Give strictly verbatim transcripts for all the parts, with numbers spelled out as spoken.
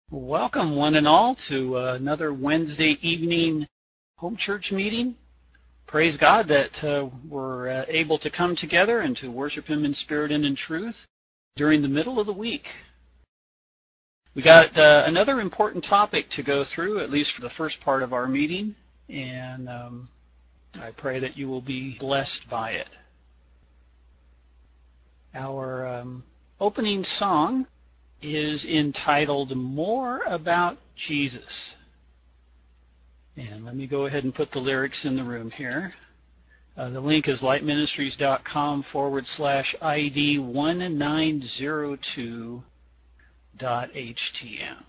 Welcome, one and all, to uh, another Wednesday evening home church meeting. Praise God that uh, we're uh, able to come together and to worship Him in spirit and in truth during the middle of the week. We got uh, another important topic to go through, at least for the first part of our meeting, and um, I pray that you will be blessed by it. Our um, opening song is entitled More About Jesus. And let me go ahead and put the lyrics in the room here. Uh, the link is lightministries.com forward slash ID one nine zero two dot htm.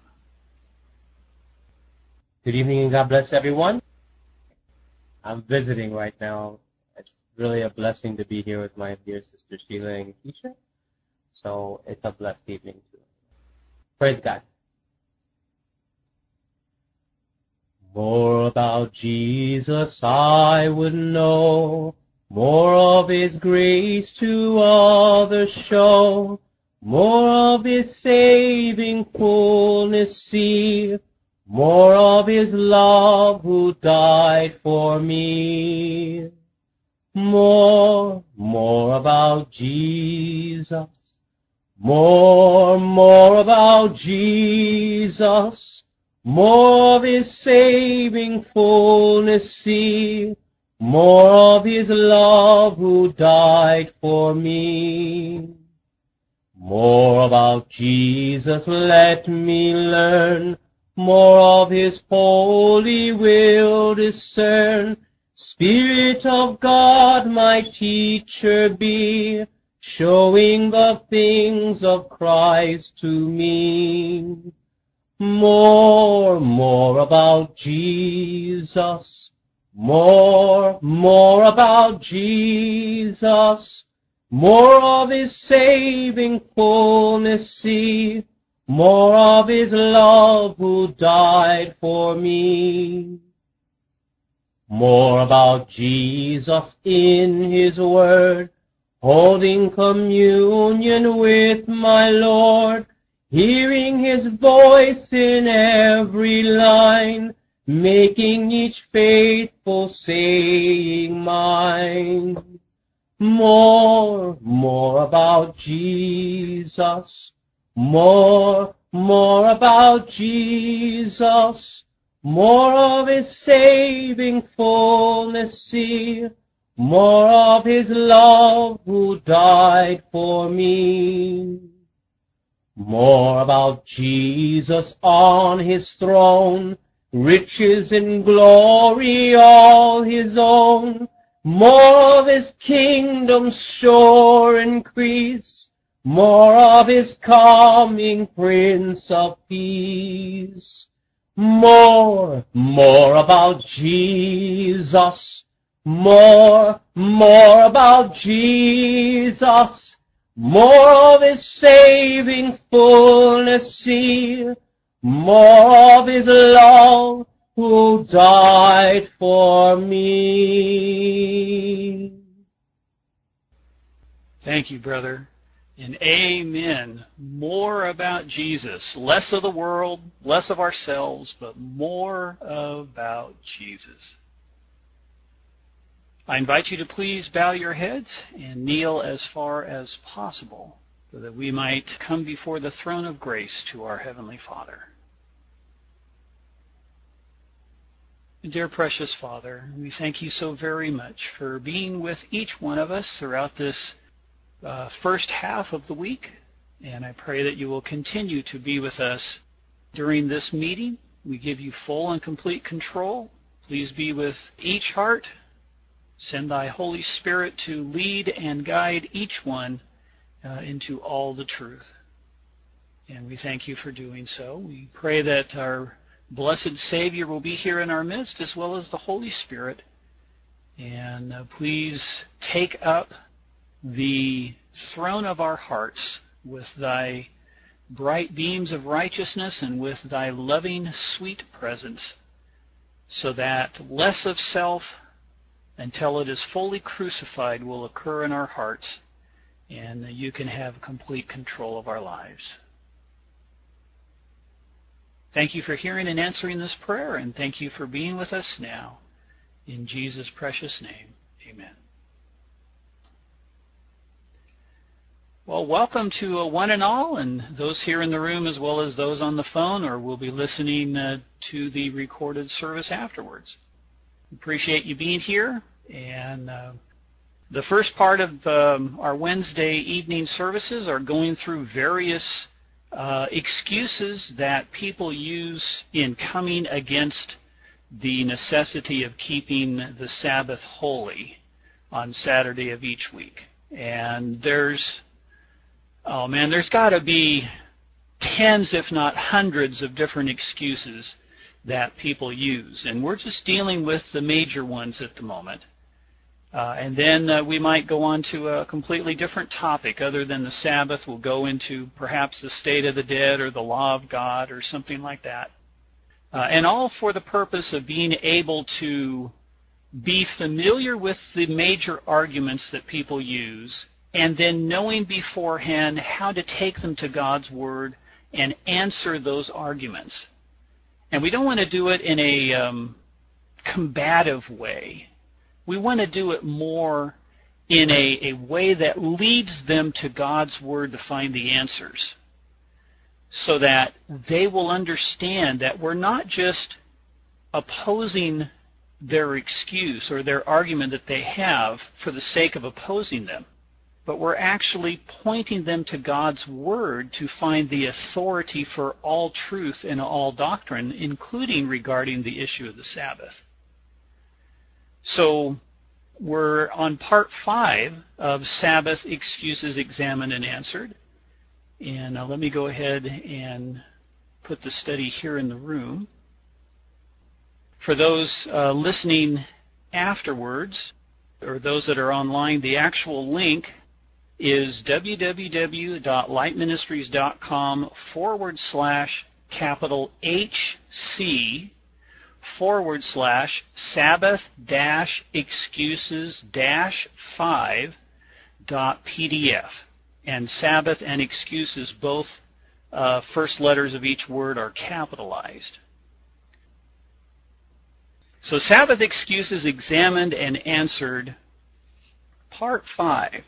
Good evening and God bless everyone. I'm visiting right now. It's really a blessing to be here with my dear sister Sheila and Keisha. So it's a blessed evening too. Praise God. More about Jesus I would know, more of His grace to others show, more of His saving fullness see, more of His love who died for me. More, more about Jesus. More, more about Jesus, more of His saving fullness see, more of His love who died for me. More about Jesus let me learn, more of His holy will discern, Spirit of God my teacher be, showing the things of Christ to me. More, more about Jesus. More, more about Jesus. More of His saving fullness see. More of His love who died for me. More about Jesus in His word, holding communion with my Lord, hearing His voice in every line, making each faithful saying mine. More, more about Jesus. More, more about Jesus. More of His saving fullness see, more of His love who died for me. More about Jesus on His throne, riches and glory all His own. More of His kingdom sure increase, more of His coming Prince of Peace. More, more about Jesus. More, more about Jesus, more of His saving fullness see, more of His love who died for me. Thank you, brother. And amen. More about Jesus. Less of the world, less of ourselves, but more about Jesus. I invite you to please bow your heads and kneel as far as possible so that we might come before the throne of grace to our Heavenly Father. Dear precious Father, we thank you so very much for being with each one of us throughout this uh, first half of the week, and I pray that you will continue to be with us during this meeting. We give you full and complete control. Please be with each heart. Send thy Holy Spirit to lead and guide each one uh, into all the truth. And we thank you for doing so. We pray that our blessed Savior will be here in our midst, as well as the Holy Spirit. And uh, please take up the throne of our hearts with thy bright beams of righteousness and with thy loving, sweet presence, so that less of self until it is fully crucified will occur in our hearts, and you can have complete control of our lives. Thank you for hearing and answering this prayer, and thank you for being with us now. In Jesus' precious name, amen. Well, welcome to uh, one and all, and those here in the room as well as those on the phone or will be listening uh, to the recorded service afterwards. Appreciate you being here, and uh, the first part of um, our Wednesday evening services are going through various uh, excuses that people use in coming against the necessity of keeping the Sabbath holy on Saturday of each week. And there's Oh man, there's got to be tens, if not hundreds, of different excuses that people use. And we're just dealing with the major ones at the moment. Uh, and then uh, we might go on to a completely different topic other than the Sabbath. We'll go into perhaps the state of the dead or the law of God or something like that. Uh, and all for the purpose of being able to be familiar with the major arguments that people use, and then knowing beforehand how to take them to God's Word and answer those arguments. And we don't want to do it in a um, combative way. We want to do it more in a, a way that leads them to God's Word to find the answers, so that they will understand that we're not just opposing their excuse or their argument that they have for the sake of opposing them, but we're actually pointing them to God's Word to find the authority for all truth and all doctrine, including regarding the issue of the Sabbath. So we're on part five of Sabbath Excuses Examined and Answered. And uh, let me go ahead and put the study here in the room. For those uh, listening afterwards, or those that are online, the actual link is www.lightministries.com forward slash capital H C forward slash Sabbath dash excuses dash five dot P D F. And Sabbath and excuses, both uh, first letters of each word are capitalized. So Sabbath Excuses Examined and Answered, Part five.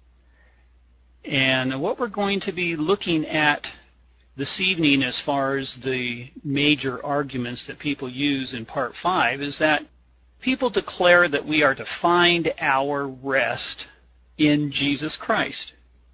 And what we're going to be looking at this evening as far as the major arguments that people use in Part five is that people declare that we are to find our rest in Jesus Christ.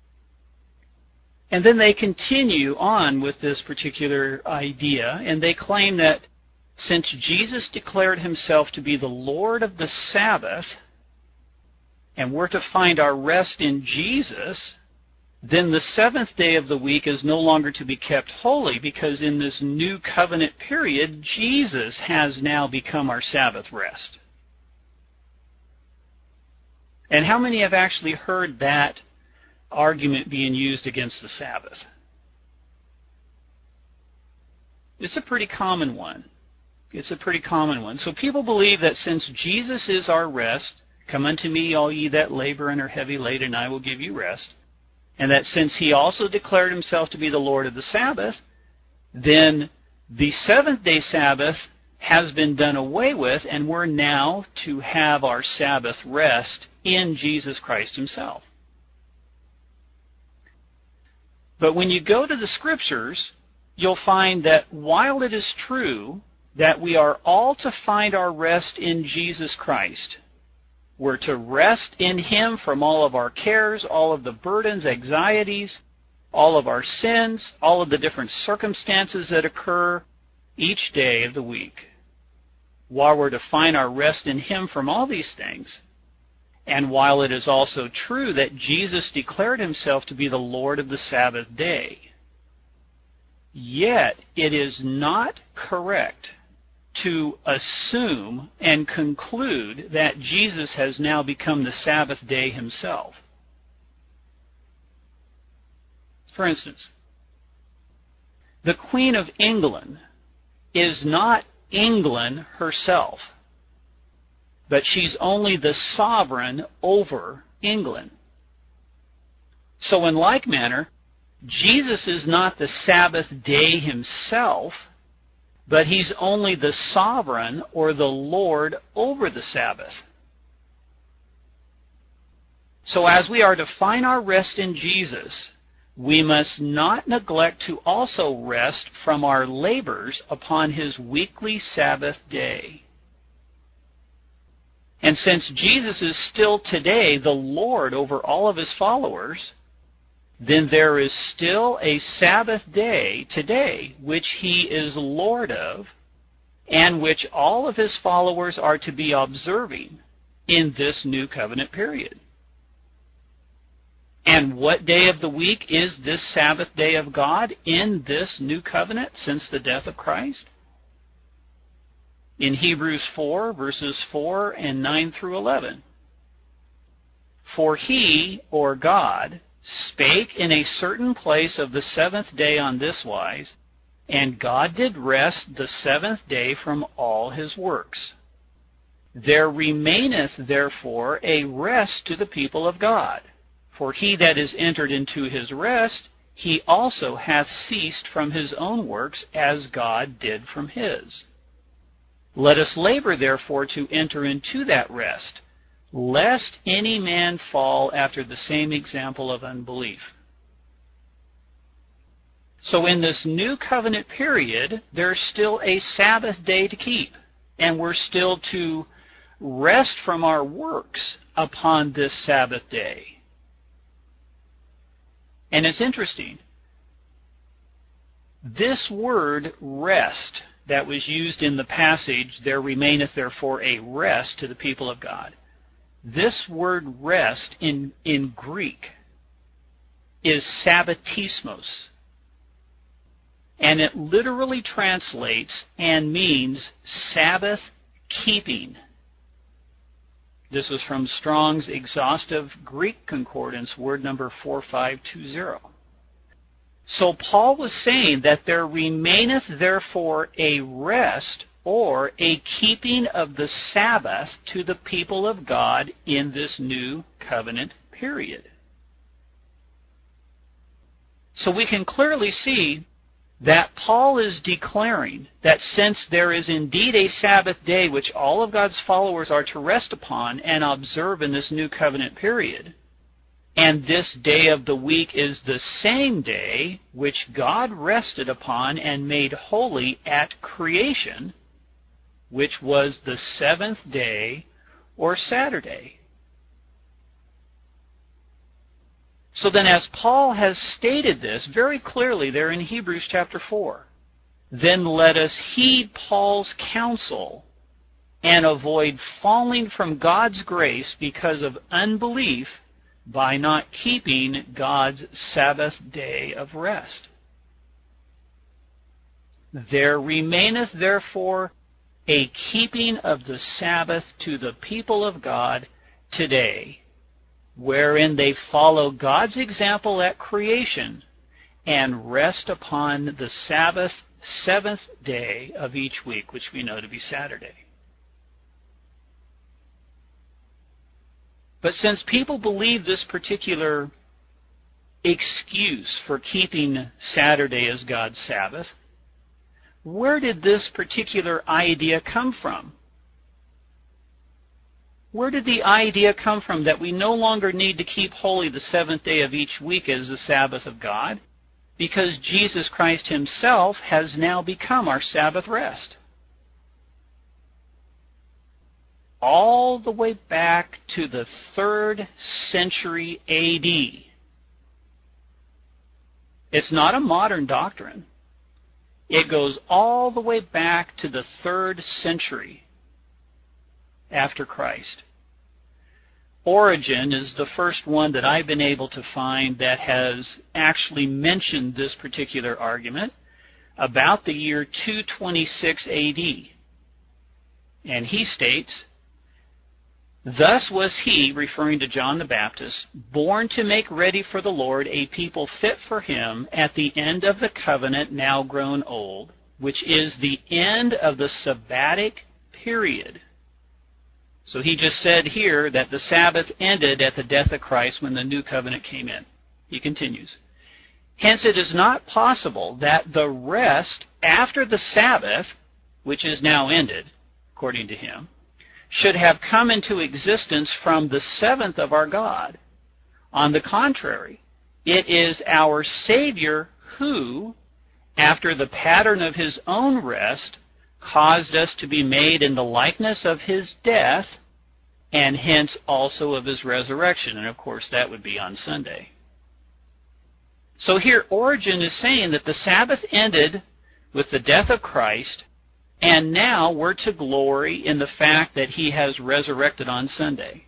And then they continue on with this particular idea, and they claim that since Jesus declared himself to be the Lord of the Sabbath, and we're to find our rest in Jesus, then the seventh day of the week is no longer to be kept holy, because in this new covenant period, Jesus has now become our Sabbath rest. And how many have actually heard that argument being used against the Sabbath? It's a pretty common one. It's a pretty common one. So people believe that since Jesus is our rest, come unto me, all ye that labor and are heavy laden, and I will give you rest. And that since he also declared himself to be the Lord of the Sabbath, then the seventh-day Sabbath has been done away with, and we're now to have our Sabbath rest in Jesus Christ himself. But when you go to the Scriptures, you'll find that while it is true that we are all to find our rest in Jesus Christ, we're to rest in him from all of our cares, all of the burdens, anxieties, all of our sins, all of the different circumstances that occur each day of the week. While we're to find our rest in him from all these things, and while it is also true that Jesus declared himself to be the Lord of the Sabbath day, yet it is not correct to assume and conclude that Jesus has now become the Sabbath day himself. For instance, the Queen of England is not England herself, but she's only the sovereign over England. So in like manner, Jesus is not the Sabbath day himself, but he's only the sovereign or the Lord over the Sabbath. So as we are to find our rest in Jesus, we must not neglect to also rest from our labors upon his weekly Sabbath day. And since Jesus is still today the Lord over all of his followers, then there is still a Sabbath day today which he is Lord of, and which all of his followers are to be observing in this new covenant period. And what day of the week is this Sabbath day of God in this new covenant since the death of Christ? In Hebrews four, verses four and nine through eleven. For he, or God, spake in a certain place of the seventh day on this wise, and God did rest the seventh day from all his works. There remaineth therefore a rest to the people of God. For he that is entered into his rest, he also hath ceased from his own works, as God did from his. Let us labor therefore to enter into that rest, lest any man fall after the same example of unbelief. So in this new covenant period, there's still a Sabbath day to keep, and we're still to rest from our works upon this Sabbath day. And it's interesting. This word rest that was used in the passage, there remaineth therefore a rest to the people of God. This word rest in, in Greek is sabbatismos. And it literally translates and means Sabbath keeping. This was from Strong's Exhaustive Greek Concordance, word number four five two zero. So Paul was saying that there remaineth therefore a rest or a keeping of the Sabbath to the people of God in this new covenant period. So we can clearly see that Paul is declaring that since there is indeed a Sabbath day which all of God's followers are to rest upon and observe in this new covenant period, and this day of the week is the same day which God rested upon and made holy at creation, which was the seventh day or Saturday. So then, as Paul has stated this very clearly there in Hebrews chapter four, then let us heed Paul's counsel and avoid falling from God's grace because of unbelief by not keeping God's Sabbath day of rest. There remaineth therefore a keeping of the Sabbath to the people of God today, wherein they follow God's example at creation and rest upon the Sabbath seventh day of each week, which we know to be Saturday. But since people believe this particular excuse for keeping Saturday as God's Sabbath, where did this particular idea come from? Where did the idea come from that we no longer need to keep holy the seventh day of each week as the Sabbath of God, because Jesus Christ himself has now become our Sabbath rest? All the way back to the third century A D. It's not a modern doctrine. It goes all the way back to the third century after Christ. Origen is the first one that I've been able to find that has actually mentioned this particular argument about the year two twenty-six A D. And he states, "Thus was he," referring to John the Baptist, "born to make ready for the Lord a people fit for him at the end of the covenant now grown old, which is the end of the Sabbatic period." So he just said here that the Sabbath ended at the death of Christ when the new covenant came in. He continues, Hence it is not possible that the rest after the Sabbath, which is now ended, according to him, should have come into existence from the seventh of our God. On the contrary, it is our Savior who, after the pattern of his own rest, caused us to be made in the likeness of his death, and hence also of his resurrection. And of course that would be on Sunday. So here Origen is saying that the Sabbath ended with the death of Christ, and now we're to glory in the fact that he has resurrected on Sunday.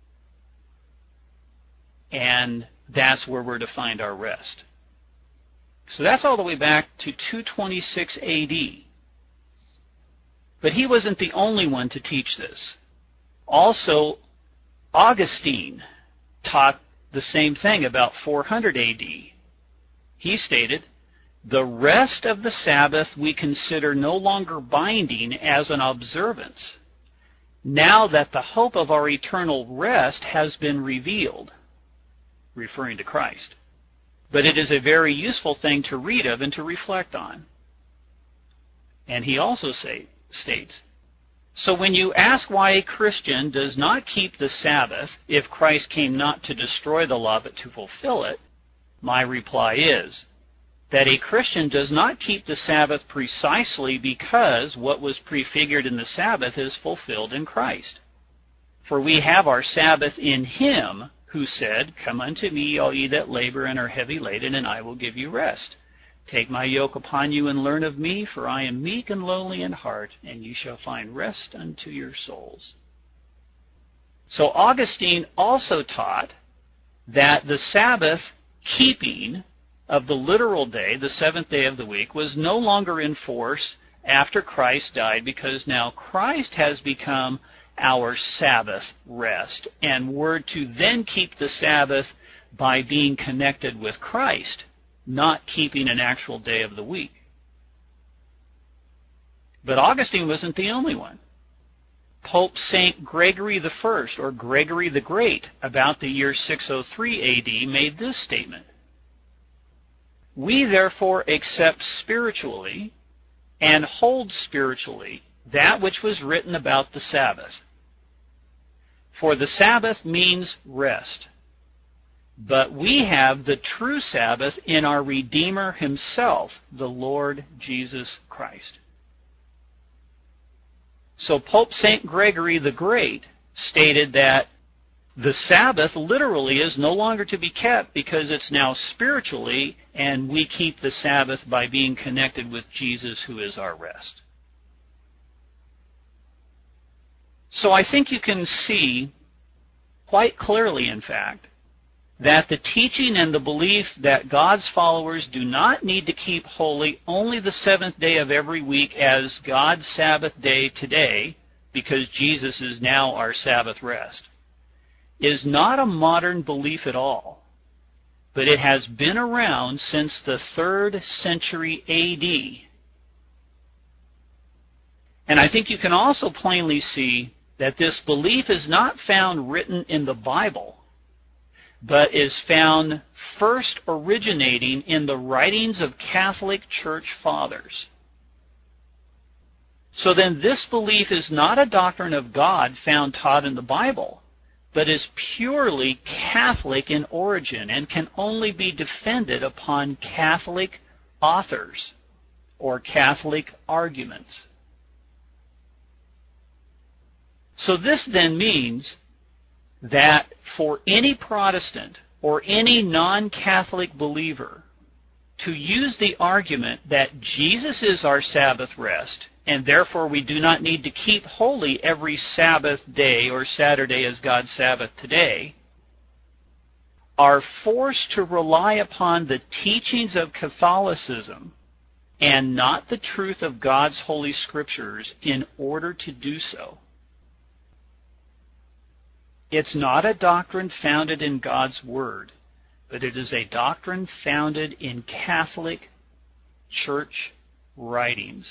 And that's where we're to find our rest. So that's all the way back to two twenty-six A D. But he wasn't the only one to teach this. Also, Augustine taught the same thing about four hundred A D. He stated, "The rest of the Sabbath we consider no longer binding as an observance, now that the hope of our eternal rest has been revealed," referring to Christ. "But it is a very useful thing to read of and to reflect on." And he also say, states, "So when you ask why a Christian does not keep the Sabbath if Christ came not to destroy the law but to fulfill it, my reply is that a Christian does not keep the Sabbath precisely because what was prefigured in the Sabbath is fulfilled in Christ. For we have our Sabbath in him who said, 'Come unto me, all ye that labor and are heavy laden, and I will give you rest. Take my yoke upon you and learn of me, for I am meek and lowly in heart, and ye shall find rest unto your souls.'" So Augustine also taught that the Sabbath keeping of the literal day, the seventh day of the week, was no longer in force after Christ died, because now Christ has become our Sabbath rest, and we're to then keep the Sabbath by being connected with Christ, not keeping an actual day of the week. But Augustine wasn't the only one. Pope Saint Gregory the First, or Gregory the Great, about the year six oh three A D, made this statement: "We therefore accept spiritually and hold spiritually that which was written about the Sabbath. For the Sabbath means rest. But we have the true Sabbath in our Redeemer himself, the Lord Jesus Christ." So Pope Saint Gregory the Great stated that the Sabbath literally is no longer to be kept because it's now spiritually, and we keep the Sabbath by being connected with Jesus, who is our rest. So I think you can see quite clearly, in fact, that the teaching and the belief that God's followers do not need to keep holy only the seventh day of every week as God's Sabbath day today, because Jesus is now our Sabbath rest, is not a modern belief at all, but it has been around since the third century A D. And I think you can also plainly see that this belief is not found written in the Bible, but is found first originating in the writings of Catholic Church Fathers. So then this belief is not a doctrine of God found taught in the Bible, but is purely Catholic in origin and can only be defended upon Catholic authors or Catholic arguments. So this then means that for any Protestant or any non-Catholic believer to use the argument that Jesus is our Sabbath rest, and therefore we do not need to keep holy every Sabbath day or Saturday as God's Sabbath today, are forced to rely upon the teachings of Catholicism and not the truth of God's Holy Scriptures in order to do so. It's not a doctrine founded in God's Word, but it is a doctrine founded in Catholic Church writings.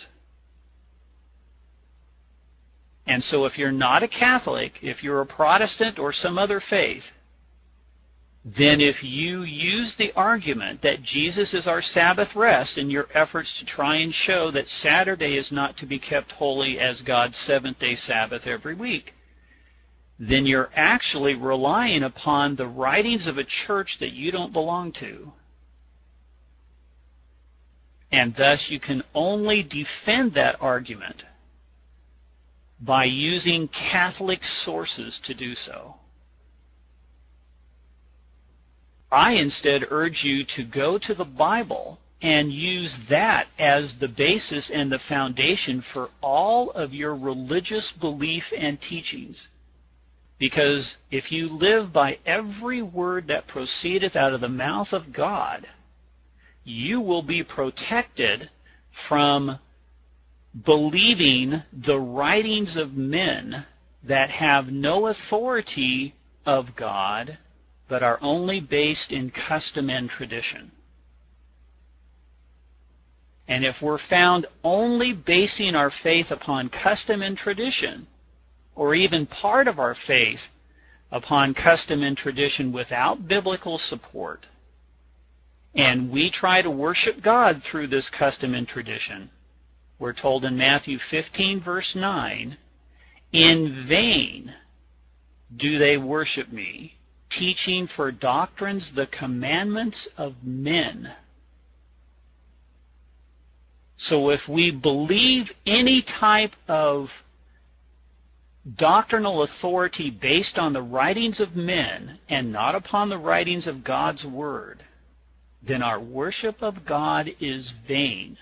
And so if you're not a Catholic, if you're a Protestant or some other faith, then if you use the argument that Jesus is our Sabbath rest in your efforts to try and show that Saturday is not to be kept holy as God's seventh-day Sabbath every week, then you're actually relying upon the writings of a church that you don't belong to. And thus you can only defend that argument by using Catholic sources to do so. I instead urge you to go to the Bible and use that as the basis and the foundation for all of your religious belief and teachings. Because if you live by every word that proceedeth out of the mouth of God, you will be protected from believing the writings of men that have no authority of God, but are only based in custom and tradition. And if we're found only basing our faith upon custom and tradition, or even part of our faith upon custom and tradition without biblical support, and we try to worship God through this custom and tradition, we're told in Matthew fifteen, verse nine, "In vain do they worship me, teaching for doctrines the commandments of men." So if we believe any type of doctrinal authority based on the writings of men and not upon the writings of God's Word, then our worship of God is vain.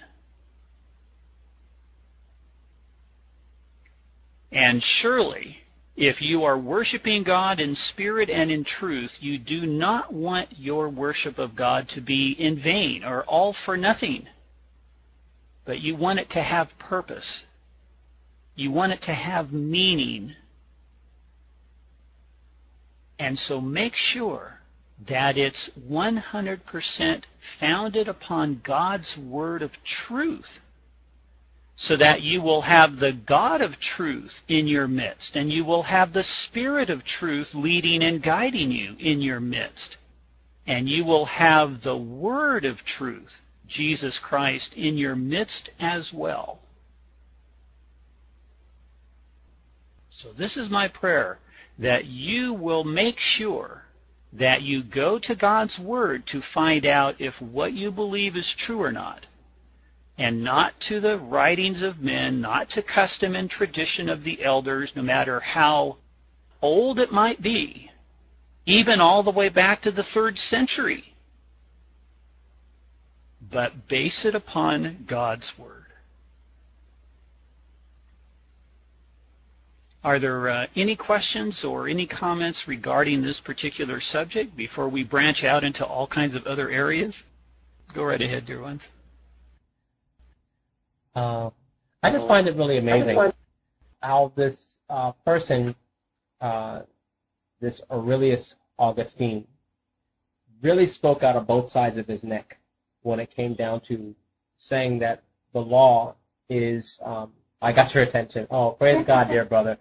And surely, if you are worshiping God in spirit and in truth, you do not want your worship of God to be in vain or all for nothing. But you want it to have purpose. You want it to have meaning. And so make sure that it's one hundred percent founded upon God's word of truth, so that you will have the God of truth in your midst, and you will have the Spirit of truth leading and guiding you in your midst. And you will have the Word of truth, Jesus Christ, in your midst as well. So this is my prayer, that you will make sure that you go to God's Word to find out if what you believe is true or not, and not to the writings of men, not to custom and tradition of the elders, no matter how old it might be, even all the way back to the third century. But base it upon God's Word. Are there uh, any questions or any comments regarding this particular subject before we branch out into all kinds of other areas? Go right ahead, dear ones. Uh, I just find it really amazing how this uh, person, uh, this Aurelius Augustine, really spoke out of both sides of his neck when it came down to saying that the law is, um, I got your attention. Oh, praise God, dear brother.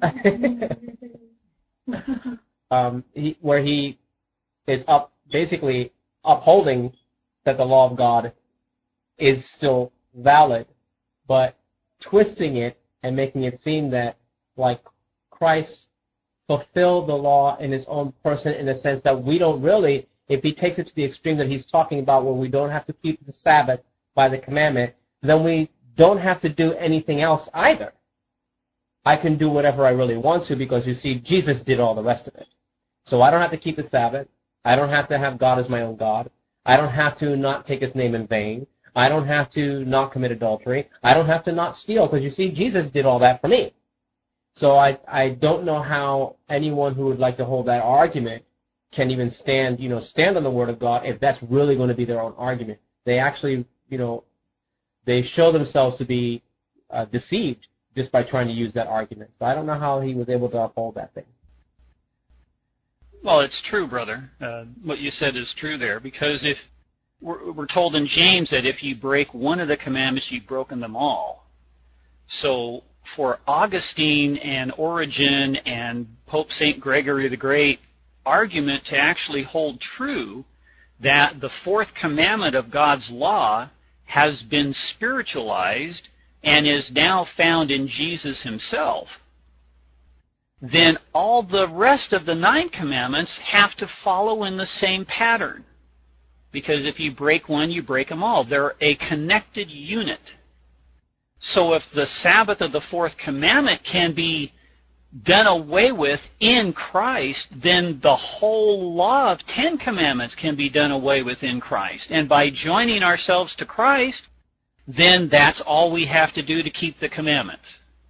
um, he, where he is up, basically upholding that the law of God is still valid, but twisting it and making it seem that, like, Christ fulfilled the law in his own person, in the sense that we don't really, if he takes it to the extreme that he's talking about, where we don't have to keep the Sabbath by the commandment, then we don't have to do anything else either. I can do whatever I really want to, because, you see, Jesus did all the rest of it. So I don't have to keep the Sabbath. I don't have to have God as my own God. I don't have to not take his name in vain. I don't have to not commit adultery. I don't have to not steal, because, you see, Jesus did all that for me. So I I don't know how anyone who would like to hold that argument can even stand, you know, stand on the Word of God if that's really going to be their own argument. They actually, you know, they show themselves to be uh, deceived just by trying to use that argument. So I don't know how he was able to uphold that thing. Well, it's true, brother. Uh, what you said is true there, because if we're, we're told in James that if you break one of the commandments, you've broken them all. So for Augustine and Origen and Pope Saint Gregory the Great argument to actually hold true that the fourth commandment of God's law has been spiritualized and is now found in Jesus himself, then all the rest of the nine commandments have to follow in the same pattern. Because if you break one, you break them all. They're a connected unit. So if the Sabbath of the fourth commandment can be done away with in Christ, then the whole law of Ten Commandments can be done away with in Christ. And by joining ourselves to Christ, then that's all we have to do to keep the commandments.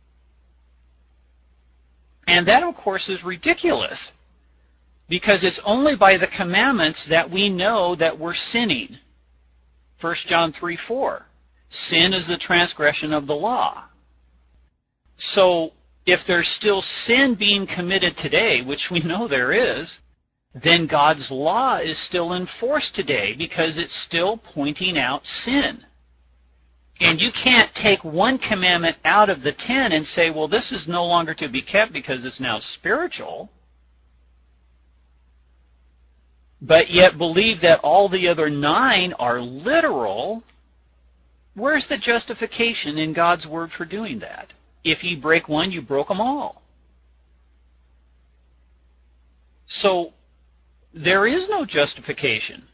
And that, of course, is ridiculous, because it's only by the commandments that we know that we're sinning. First John three four. Sin is the transgression of the law. So if there's still sin being committed today, which we know there is, then God's law is still in force today because it's still pointing out sin. And you can't take one commandment out of the ten and say, well, this is no longer to be kept because it's now spiritual, but yet believe that all the other nine are literal. Where's the justification in God's word for doing that? If you break one, you broke them all. So there is no justification.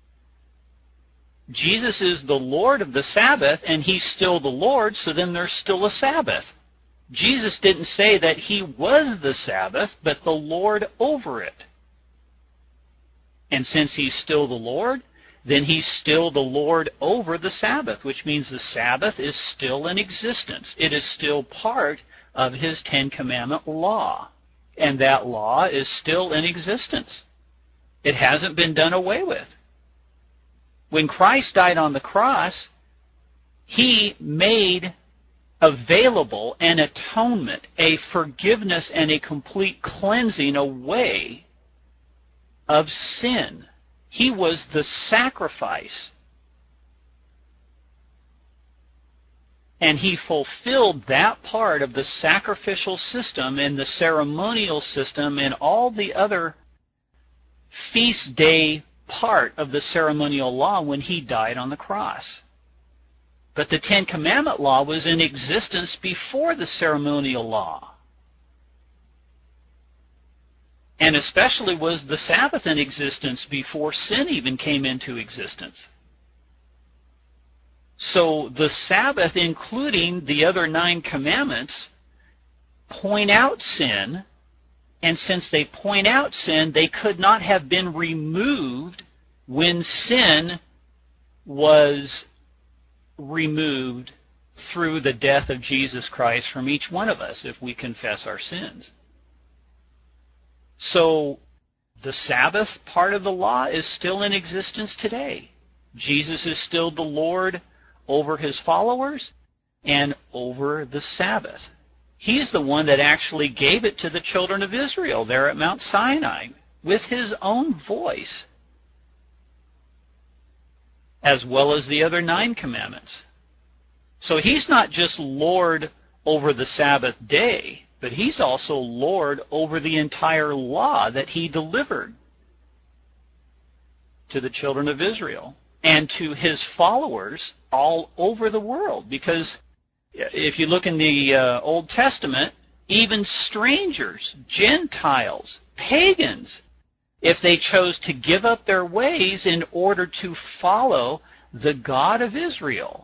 Jesus is the Lord of the Sabbath, and he's still the Lord, so then there's still a Sabbath. Jesus didn't say that he was the Sabbath, but the Lord over it. And since he's still the Lord, then he's still the Lord over the Sabbath, which means the Sabbath is still in existence. It is still part of his Ten Commandment law, and that law is still in existence. It hasn't been done away with. When Christ died on the cross, he made available an atonement, a forgiveness, and a complete cleansing away of sin. He was the sacrifice. And he fulfilled that part of the sacrificial system and the ceremonial system and all the other feast day part of the ceremonial law when he died on the cross. But the Ten Commandment law was in existence before the ceremonial law. And especially was the Sabbath in existence before sin even came into existence. So the Sabbath, including the other nine commandments, point out sin. And since they point out sin, they could not have been removed when sin was removed through the death of Jesus Christ from each one of us if we confess our sins. So the Sabbath part of the law is still in existence today. Jesus is still the Lord over his followers and over the Sabbath. He's the one that actually gave it to the children of Israel there at Mount Sinai with his own voice, as well as the other nine commandments. So he's not just Lord over the Sabbath day, but he's also Lord over the entire law that he delivered to the children of Israel and to his followers all over the world. Because if you look in the uh, Old Testament, even strangers, Gentiles, pagans, if they chose to give up their ways in order to follow the God of Israel,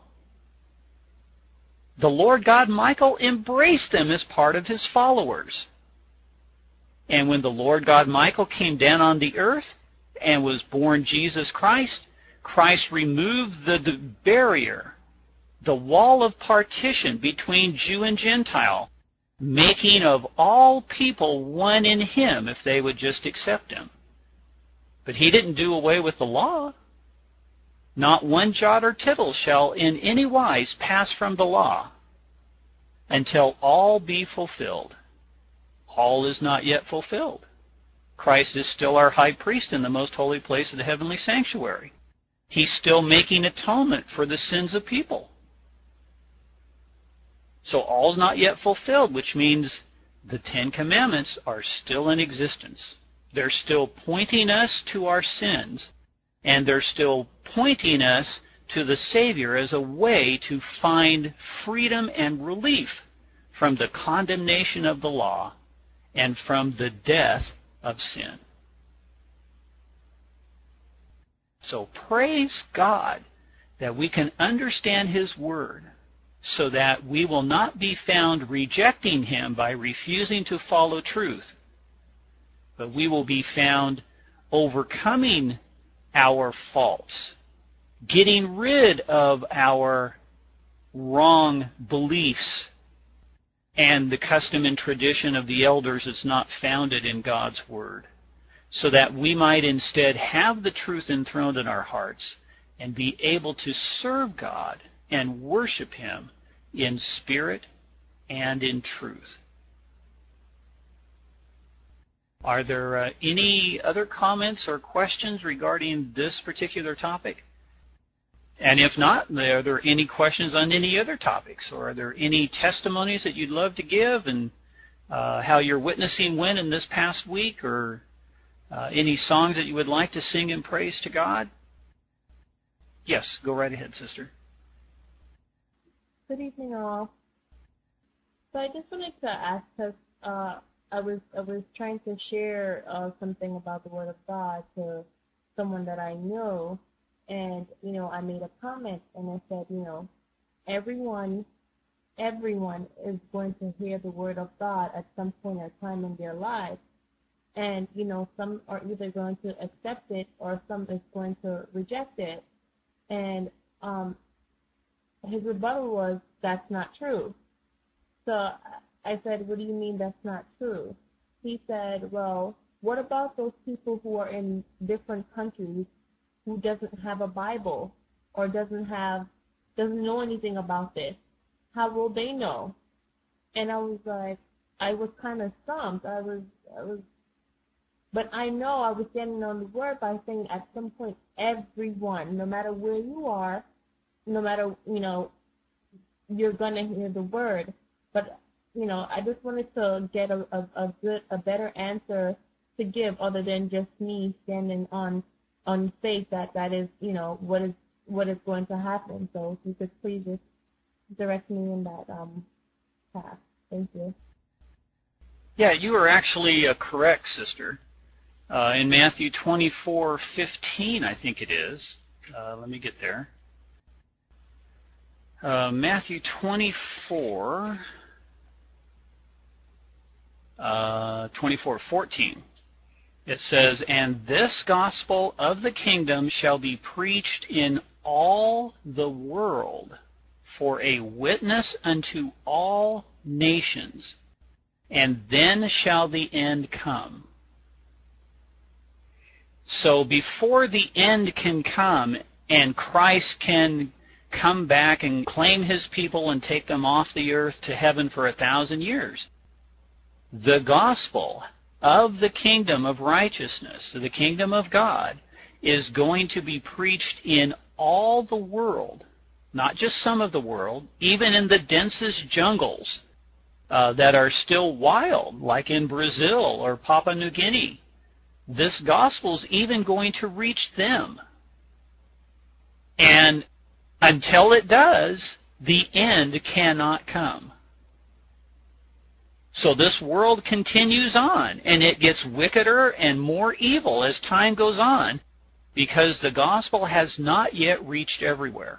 the Lord God Michael embraced them as part of his followers. And when the Lord God Michael came down on the earth and was born Jesus Christ, Christ removed the, the barrier, the wall of partition between Jew and Gentile, making of all people one in him if they would just accept him. But he didn't do away with the law. Not one jot or tittle shall in any wise pass from the law until all be fulfilled. All is not yet fulfilled. Christ is still our high priest in the most holy place of the heavenly sanctuary. He's still making atonement for the sins of people. So all's not yet fulfilled, which means the Ten Commandments are still in existence. They're still pointing us to our sins, and they're still pointing us to the Savior as a way to find freedom and relief from the condemnation of the law and from the death of sin. So praise God that we can understand His Word so that we will not be found rejecting Him by refusing to follow truth, but we will be found overcoming our faults, getting rid of our wrong beliefs and the custom and tradition of the elders is not founded in God's Word, so that we might instead have the truth enthroned in our hearts and be able to serve God and worship Him in spirit and in truth. Are there uh, any other comments or questions regarding this particular topic? And if not, are there any questions on any other topics? Or are there any testimonies that you'd love to give and uh, how your witnessing went in this past week, or uh, any songs that you would like to sing in praise to God? Yes, go right ahead, sister. Good evening, all. So I just wanted to ask, because uh, I was I was trying to share uh, something about the Word of God to someone that I know, and you know I made a comment and I said, you know, everyone everyone is going to hear the Word of God at some point or time in their lives, and you know some are either going to accept it or some is going to reject it, and um. his rebuttal was, that's not true. So I said, what do you mean that's not true? He said, well, what about those people who are in different countries who doesn't have a Bible or doesn't have, doesn't know anything about this? How will they know? And I was like, I was kind of stumped. I was, I was, but I know I was standing on the Word by saying at some point, everyone, no matter where you are, no matter, you know, you're going to hear the Word. But, you know, I just wanted to get a, a, a good, a better answer to give other than just me standing on on faith that that is, you know, what is what is going to happen. So if you could please just direct me in that um, path. Thank you. Yeah, you are actually uh, correct, sister. Uh, in Matthew twenty-four fifteen, I think it is. Uh, let me get there. Uh, Matthew twenty-four, uh, twenty-four fourteen. It says, "And this gospel of the kingdom shall be preached in all the world for a witness unto all nations, and then shall the end come." So before the end can come and Christ can come back and claim His people and take them off the earth to heaven for a thousand years, the gospel of the kingdom of righteousness, the kingdom of God, is going to be preached in all the world, not just some of the world, even in the densest jungles uh, that are still wild, like in Brazil or Papua New Guinea. This gospel is even going to reach them. And until it does, the end cannot come. So this world continues on, and it gets wickeder and more evil as time goes on, because the gospel has not yet reached everywhere.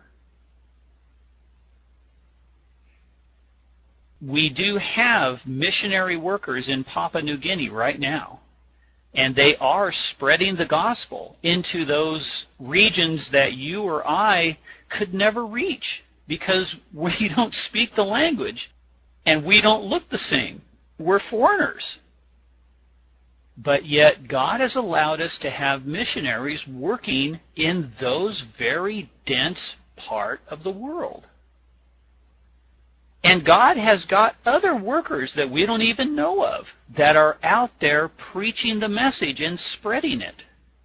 We do have missionary workers in Papua New Guinea right now, and they are spreading the gospel into those regions that you or I could never reach because we don't speak the language and we don't look the same. We're foreigners. But yet God has allowed us to have missionaries working in those very dense part of the world. And God has got other workers that we don't even know of that are out there preaching the message and spreading it.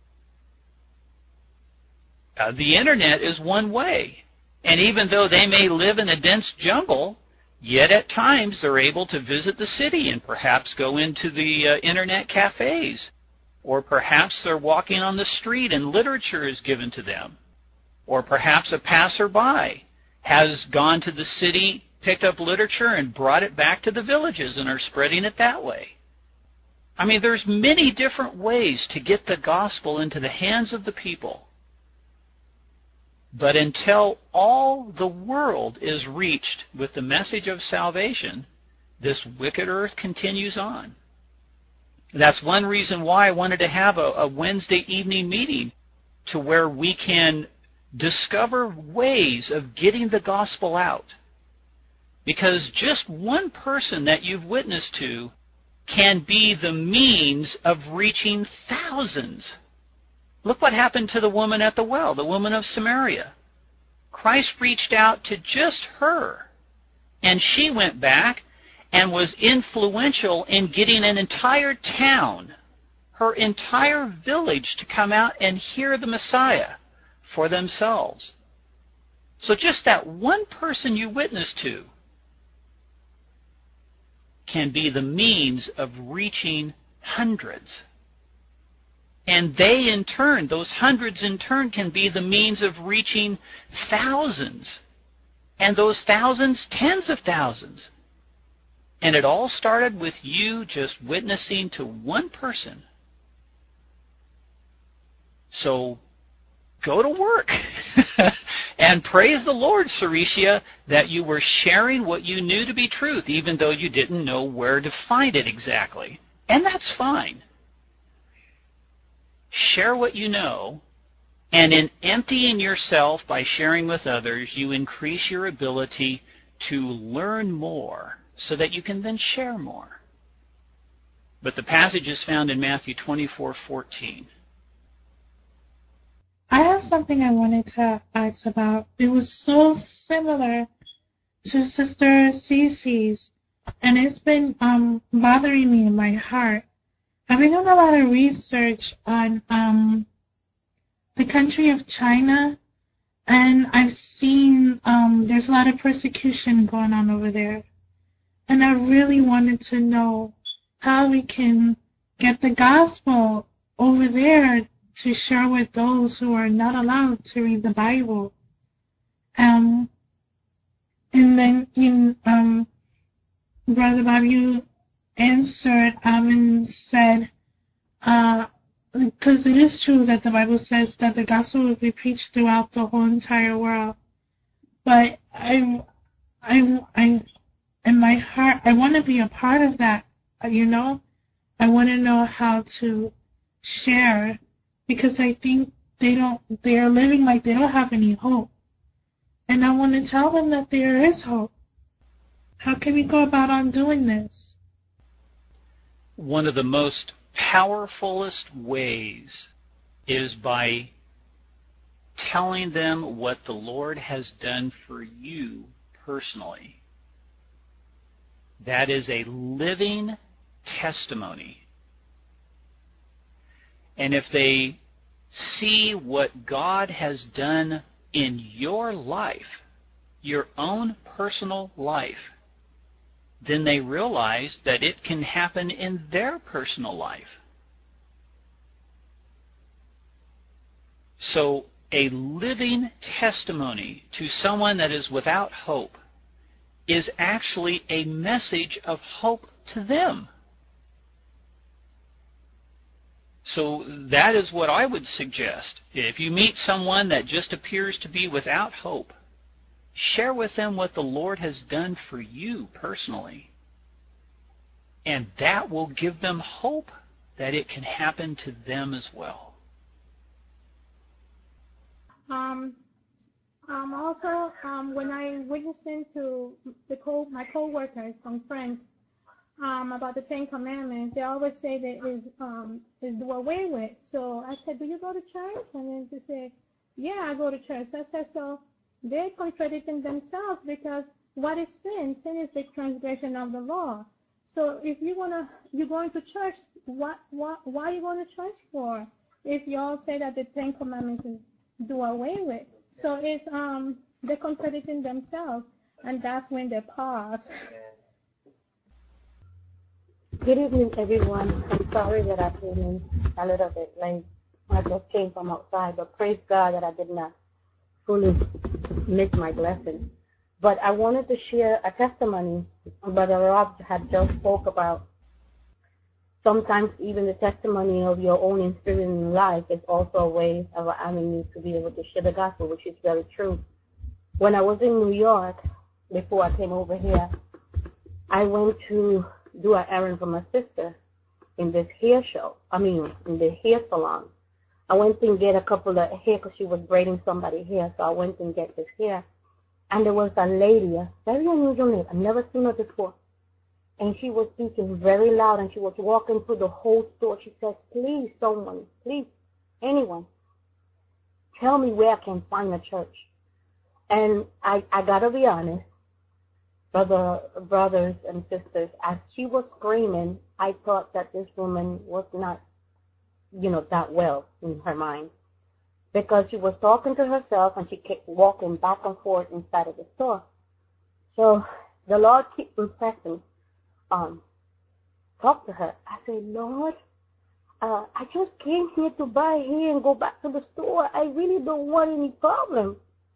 Uh, the internet is one way. And even though they may live in a dense jungle, yet at times they're able to visit the city and perhaps go into the uh, internet cafes Or perhaps they're walking on the street and literature is given to them. Or perhaps a passerby has gone to the city, picked up literature, and brought it back to the villages and are spreading it that way. I mean, there's many different ways to get the gospel into the hands of the people. But until all the world is reached with the message of salvation, this wicked earth continues on. That's one reason why I wanted to have a, a Wednesday evening meeting to where we can discover ways of getting the gospel out. Because just one person that you've witnessed to can be the means of reaching thousands. Look what happened to the woman at the well, the woman of Samaria. Christ reached out to just her, and she went back and was influential in getting an entire town, her entire village, to come out and hear the Messiah for themselves. So just that one person you witness to can be the means of reaching hundreds. And they in turn, those hundreds in turn, can be the means of reaching thousands. And those thousands, tens of thousands. And it all started with you just witnessing to one person. So go to work. And praise the Lord, Cericia, that you were sharing what you knew to be truth, even though you didn't know where to find it exactly. And that's fine. Share what you know, and in emptying yourself by sharing with others, you increase your ability to learn more so that you can then share more. But the passage is found in Matthew twenty-four fourteen. I have something I wanted to ask about. It was so similar to Sister Cece's, and it's been um, bothering me in my heart. I've been doing a lot of research on um, the country of China, and I've seen um, there's a lot of persecution going on over there. And I really wanted to know how we can get the gospel over there to share with those who are not allowed to read the Bible. Um, and then, you, um, Brother Bob, you answered um, and said, uh, because it is true that the Bible says that the gospel will be preached throughout the whole entire world. But I, I, I, in my heart, I want to be a part of that. You know, I want to know how to share, because I think they don't, they are living like they don't have any hope. And I want to tell them that there is hope. How can we go about on doing this? One of the most powerfulest ways is by telling them what the Lord has done for you personally. That is a living testimony. And if they see what God has done in your life, your own personal life, then they realize that it can happen in their personal life. So a living testimony to someone that is without hope is actually a message of hope to them. So that is what I would suggest. If you meet someone that just appears to be without hope, share with them what the Lord has done for you personally. And that will give them hope that it can happen to them as well. Um, um, also, um, when I listened to the co- my co-workers, some friends, um, about the Ten Commandments, they always say that is um, is do away with. So I said, do you go to church? And then they say, yeah, I go to church. I said, so they're contradicting themselves, because what is sin? Sin is the transgression of the law. So if you wanna, you're going to church, what, what, why are you going to church for? If you all say that the Ten Commandments is do away with, so it's um they're contradicting themselves, and that's when they pause. Good evening, everyone. I'm sorry that I came in a little bit late. I just came from outside, but praise God that I did not fully miss my blessing. But I wanted to share a testimony Brother Rob had just spoke about. Sometimes even the testimony of your own experience in life is also a way of an avenue to be able to share the gospel, which is very true. When I was in New York, before I came over here, I went to do an errand for my sister in this hair show. I mean, in the hair salon. I went and get a couple of hair because she was braiding somebody's hair, so I went and get this hair. And there was a lady, a very unusual lady. I've never seen her before. And she was speaking very loud, and she was walking through the whole store. She said, please, someone, please, anyone, tell me where I can find a church. And I, I got to be honest, brother, brothers and sisters, as she was screaming, I thought that this woman was not, you know, that well in her mind. Because she was talking to herself, and she kept walking back and forth inside of the store. So the Lord kept impressing, um, talk to her. I said, Lord, uh, I just came here to buy hair and go back to the store. I really don't want any problems.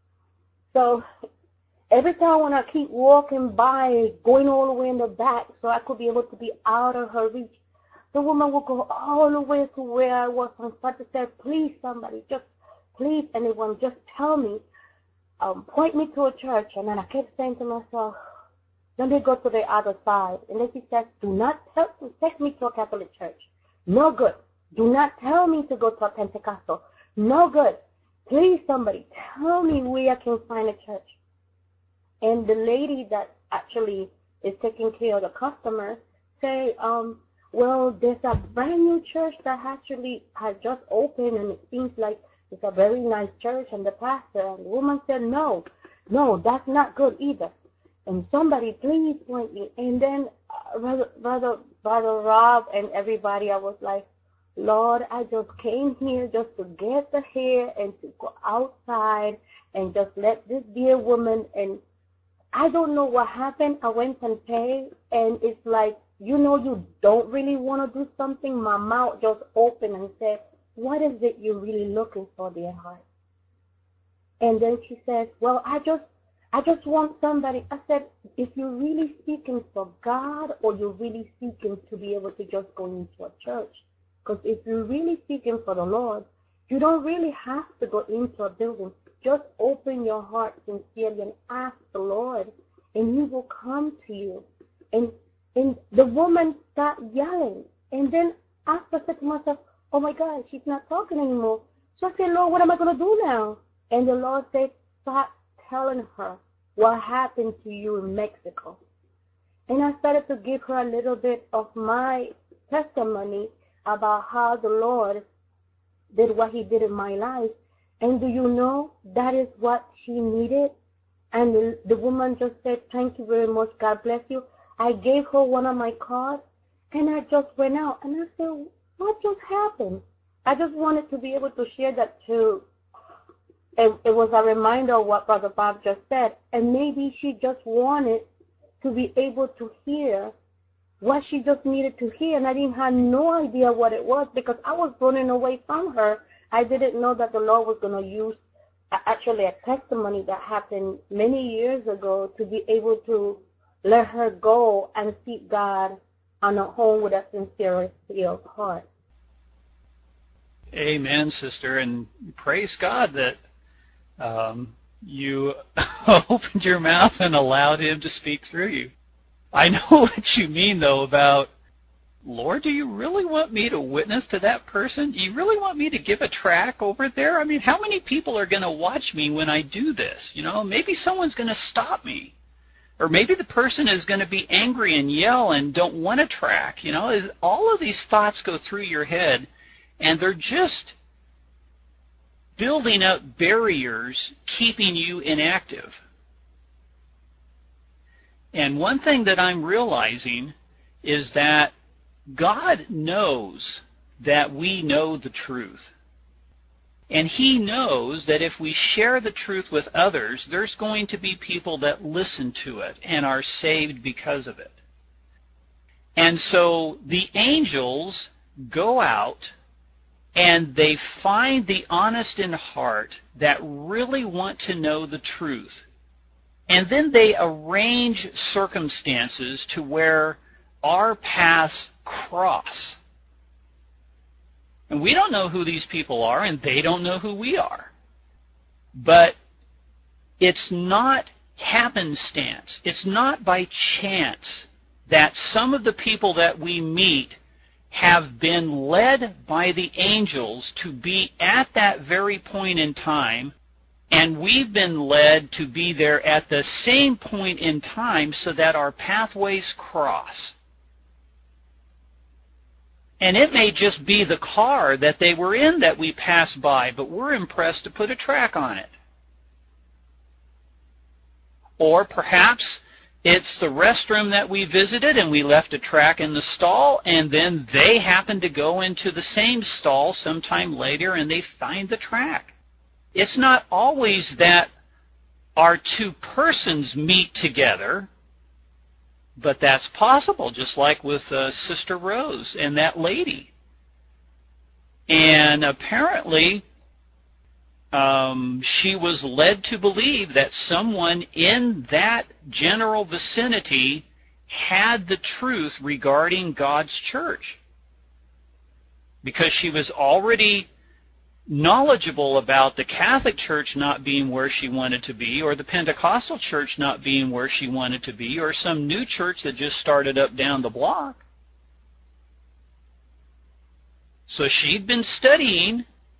So every time when I keep walking by, going all the way in the back so I could be able to be out of her reach, the woman would go all the way to where I was and start to say, please, somebody, just please, anyone, just tell me, um, point me to a church. And then I kept saying to myself, let me go to the other side. And then she says, do not tell, take me to a Catholic church. No good. Do not tell me to go to a Pentecostal. No good. Please, somebody, tell me where I can find a church. And the lady that actually is taking care of the customer say, um, well, there's a brand new church that actually has just opened, and it seems like it's a very nice church. And the pastor and the woman said, no, no, that's not good either. And somebody, please point me. And then uh, brother, brother, brother Rob and everybody, I was like, Lord, I just came here just to get the hair and to go outside and just let this dear woman, and I don't know what happened. I went and paid, and it's like, you know, you don't really want to do something. My mouth just opened and said, what is it you're really looking for, dear heart? And then she says, well, I just, I just want somebody. I said, if you're really seeking for God, or you're really seeking to be able to just go into a church, because if you're really seeking for the Lord, you don't really have to go into a building. Just open your heart sincerely and ask the Lord, and He will come to you. And and the woman started yelling. And then after I said to myself, oh my God, she's not talking anymore. So I said, Lord, what am I going to do now? And the Lord said, start telling her what happened to you in Mexico. And I started to give her a little bit of my testimony about how the Lord did what He did in my life. And do you know, that is what she needed? And the, the woman just said, thank you very much, God bless you. I gave her one of my cards, and I just went out. And I said, what just happened? I just wanted to be able to share that too. It, it was a reminder of what Brother Bob just said. And maybe she just wanted to be able to hear what she just needed to hear. And I didn't have no idea what it was, because I was running away from her. I didn't know that the Lord was going to use actually a testimony that happened many years ago to be able to let her go and seek God on her own with a sincerity of heart. Amen, sister, and praise God that um, you opened your mouth and allowed Him to speak through you. I know what you mean, though, about, Lord, do you really want me to witness to that person? Do you really want me to give a track over there? I mean, how many people are going to watch me when I do this? You know, maybe someone's going to stop me. Or maybe the person is going to be angry and yell and don't want to track. You know, all of these thoughts go through your head, and they're just building up barriers, keeping you inactive. And one thing that I'm realizing is that God knows that we know the truth. And He knows that if we share the truth with others, there's going to be people that listen to it and are saved because of it. And so the angels go out and they find the honest in heart that really want to know the truth. And then they arrange circumstances to where our paths cross. And we don't know who these people are, and they don't know who we are. But it's not happenstance. It's not by chance that some of the people that we meet have been led by the angels to be at that very point in time, and we've been led to be there at the same point in time so that our pathways cross. And it may just be the car that they were in that we passed by, but we're impressed to put a track on it. Or perhaps it's the restroom that we visited and we left a track in the stall, and then they happen to go into the same stall sometime later and they find the track. It's not always that our two persons meet together, but that's possible, just like with uh, Sister Rose and that lady. And apparently, um, she was led to believe that someone in that general vicinity had the truth regarding God's church, because she was already knowledgeable about the Catholic Church not being where she wanted to be, or the Pentecostal Church not being where she wanted to be, or some new church that just started up down the block. So she'd been studying,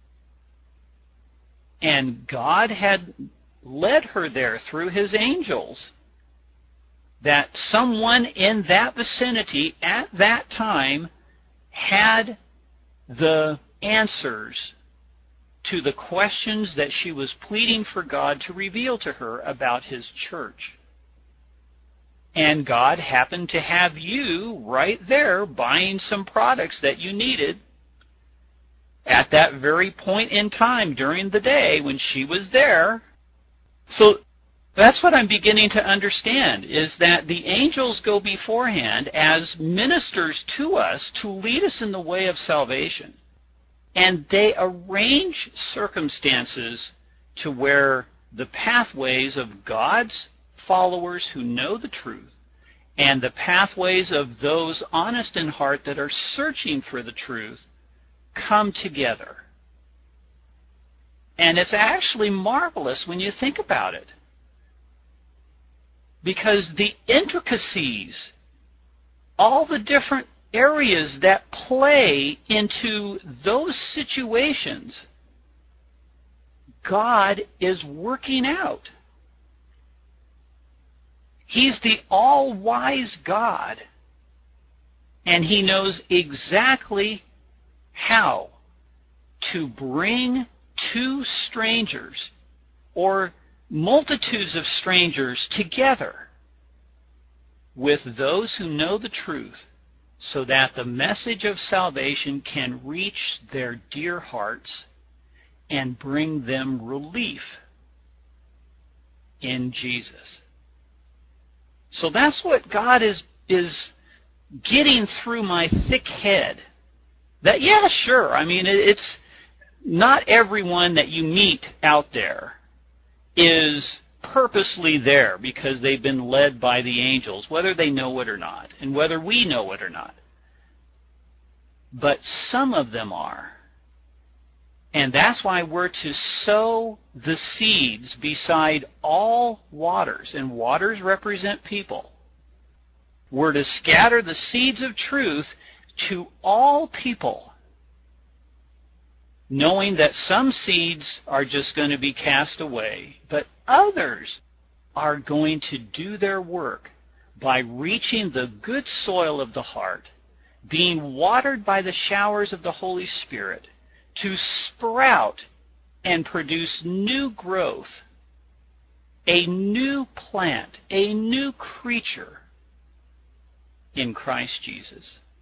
and God had led her there through His angels, that someone in that vicinity at that time had the answers to the questions that she was pleading for God to reveal to her about His church. And God happened to have you right there buying some products that you needed at that very point in time during the day when she was there. So that's what I'm beginning to understand, is that the angels go beforehand as ministers to us to lead us in the way of salvation. And they arrange circumstances to where the pathways of God's followers who know the truth and the pathways of those honest in heart that are searching for the truth come together. And it's actually marvelous when you think about it, because the intricacies, all the different areas that play into those situations, God is working out. He's the all-wise God, and He knows exactly how to bring two strangers or multitudes of strangers together with those who know the truth, so that the message of salvation can reach their dear hearts and bring them relief in Jesus. So that's what God is is getting through my thick head. That, yeah, sure, I mean, it's not everyone that you meet out there is purposely there because they've been led by the angels, whether they know it or not, and whether we know it or not. But some of them are. And that's why we're to sow the seeds beside all waters, and waters represent people. We're to scatter the seeds of truth to all people, knowing that some seeds are just going to be cast away, but others are going to do their work by reaching the good soil of the heart, being watered by the showers of the Holy Spirit, to sprout and produce new growth, a new plant, a new creature in Christ Jesus.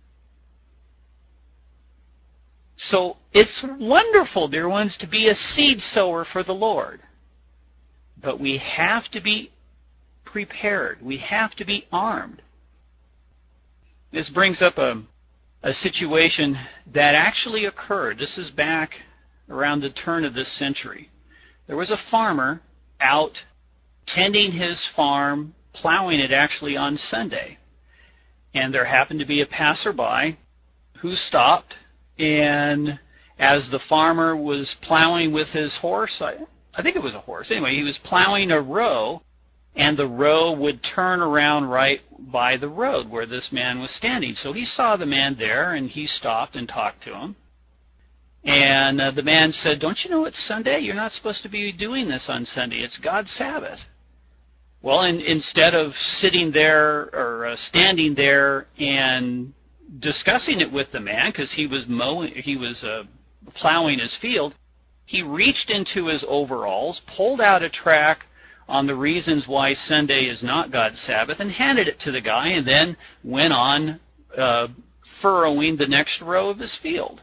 So it's wonderful, dear ones, to be a seed sower for the Lord. But we have to be prepared. We have to be armed. this brings up a, a situation that actually occurred. This is back around the turn of this century. There was a farmer out tending his farm, plowing it actually on Sunday. And there happened to be a passerby who stopped, and as the farmer was plowing with his horse, I, I think it was a horse, anyway, he was plowing a row, and the row would turn around right by the road where this man was standing. So he saw the man there, and he stopped and talked to him. And uh, the man said, "Don't you know it's Sunday? You're not supposed to be doing this on Sunday. It's God's Sabbath." Well, in, instead of sitting there or uh, standing there and discussing it with the man, because he was mowing, he was uh, plowing his field, he reached into his overalls, pulled out a tract on the reasons why Sunday is not God's Sabbath, and handed it to the guy, and then went on uh, furrowing the next row of his field.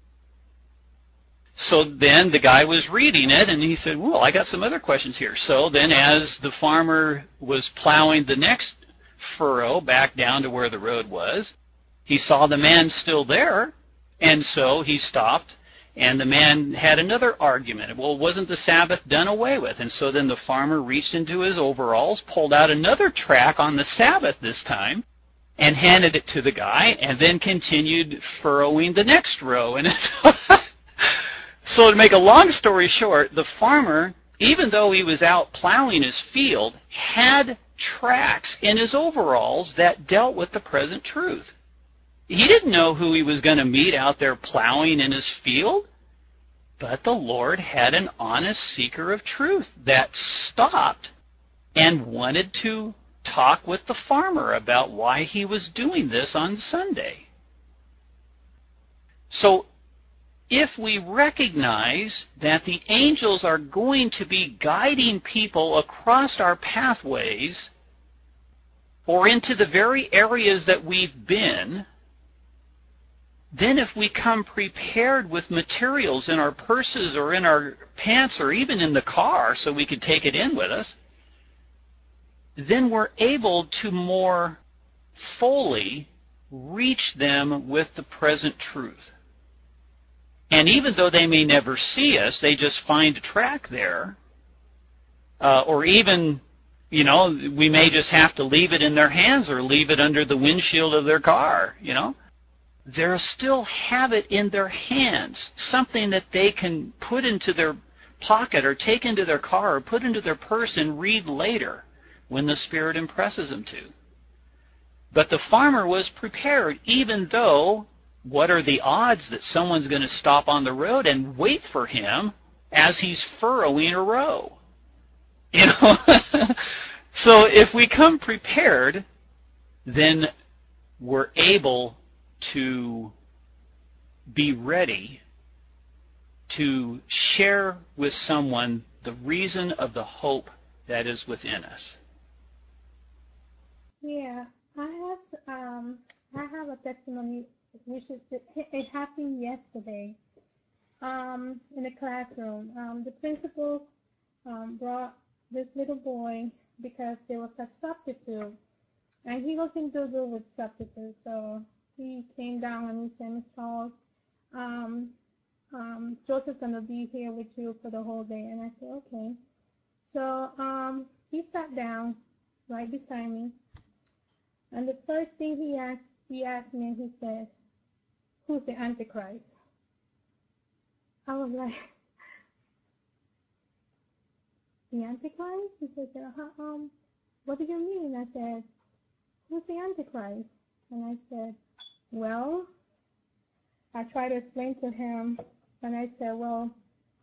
So then the guy was reading it, and he said, "Well, I got some other questions here." So then as the farmer was plowing the next furrow back down to where the road was, he saw the man still there, and so he stopped, and the man had another argument. Well, wasn't the Sabbath done away with? And so then the farmer reached into his overalls, pulled out another tract on the Sabbath this time, and handed it to the guy, and then continued furrowing the next row. And so to make a long story short, the farmer, even though he was out plowing his field, had tracts in his overalls that dealt with the present truth. He didn't know who he was going to meet out there plowing in his field, but the Lord had an honest seeker of truth that stopped and wanted to talk with the farmer about why he was doing this on Sunday. So if we recognize that the angels are going to be guiding people across our pathways or into the very areas that we've been, then if we come prepared with materials in our purses or in our pants or even in the car so we could take it in with us, then we're able to more fully reach them with the present truth. And even though they may never see us, they just find a track there, uh, or even, you know, we may just have to leave it in their hands or leave it under the windshield of their car, you know. They'll still have it in their hands, something that they can put into their pocket or take into their car or put into their purse and read later when the Spirit impresses them to. But the farmer was prepared, even though what are the odds that someone's going to stop on the road and wait for him as he's furrowing a row? You know? So if we come prepared, then we're able to be ready to share with someone the reason of the hope that is within us. Yeah, I have um, I have a testimony which is it happened yesterday um, in the classroom. Um, the principal um, brought this little boy because there was a substitute, and he wasn't too good with substitutes, so he came down and he said, "Miss Charles, um, um, Joseph's going to be here with you for the whole day." And I said, "Okay." So um, he sat down right beside me, and the first thing he asked, he asked me, he said, "Who's the Antichrist?" I was like, "The Antichrist?" He said, uh, um, "What do you mean?" I said, "Who's the Antichrist?" And I said, "Well," I tried to explain to him, and I said, "Well,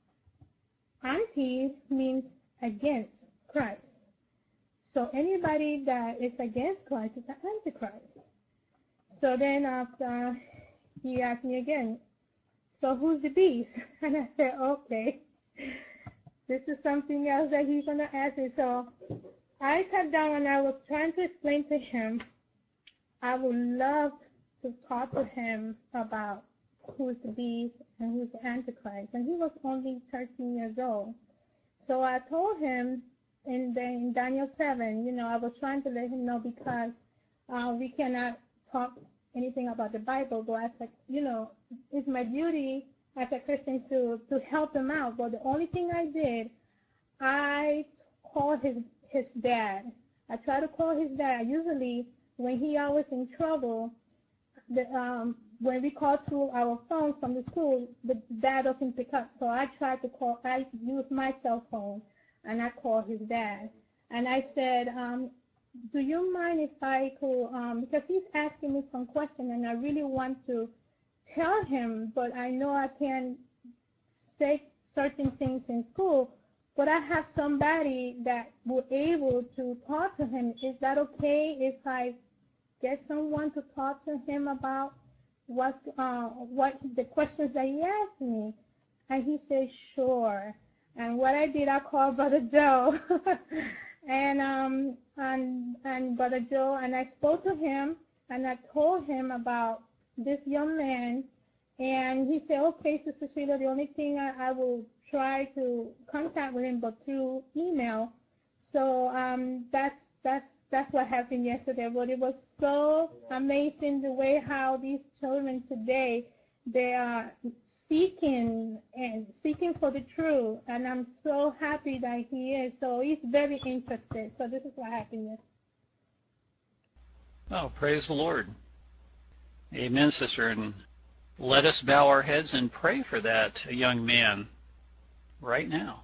anti means against Christ. So anybody that is against Christ is an Antichrist." So then after he asked me again, "So who's the beast?" And I said, "Okay, this is something else that he's going to ask me." So I sat down and I was trying to explain to him. I would love to talk to him about who's the beast and who's the Antichrist. And he was only thirteen years old. So I told him in, the, in Daniel seven, you know, I was trying to let him know because uh, we cannot talk anything about the Bible, but as a, you know, it's my duty as a Christian to, to help him out. But the only thing I did, I called his his dad. I tried to call his dad. Usually, when he was in trouble, the, um, when we call through our phones from the school, the dad doesn't pick up. So I tried to call. I used my cell phone, and I called his dad. And I said, um, do you mind if I could, um, because he's asking me some questions, and I really want to tell him, but I know I can't say certain things in school, but I have somebody that will able to talk to him. Is that okay if I get someone to talk to him about what uh, what the questions that he asked me? And he said, sure. And what I did, I called Brother Joe. And um and and Brother Joe, and I spoke to him, and I told him about this young man, and he said, okay, Sister Sheila, the only thing I, I will try to contact with him, but through email. So um that's that's that's what happened yesterday. But it was so amazing the way how these children today, they are seeking and seeking for the truth, and I'm so happy that he is. So he's very interested. So this is what happened. Oh, praise the Lord. Amen, sister. And let us bow our heads and pray for that young man right now.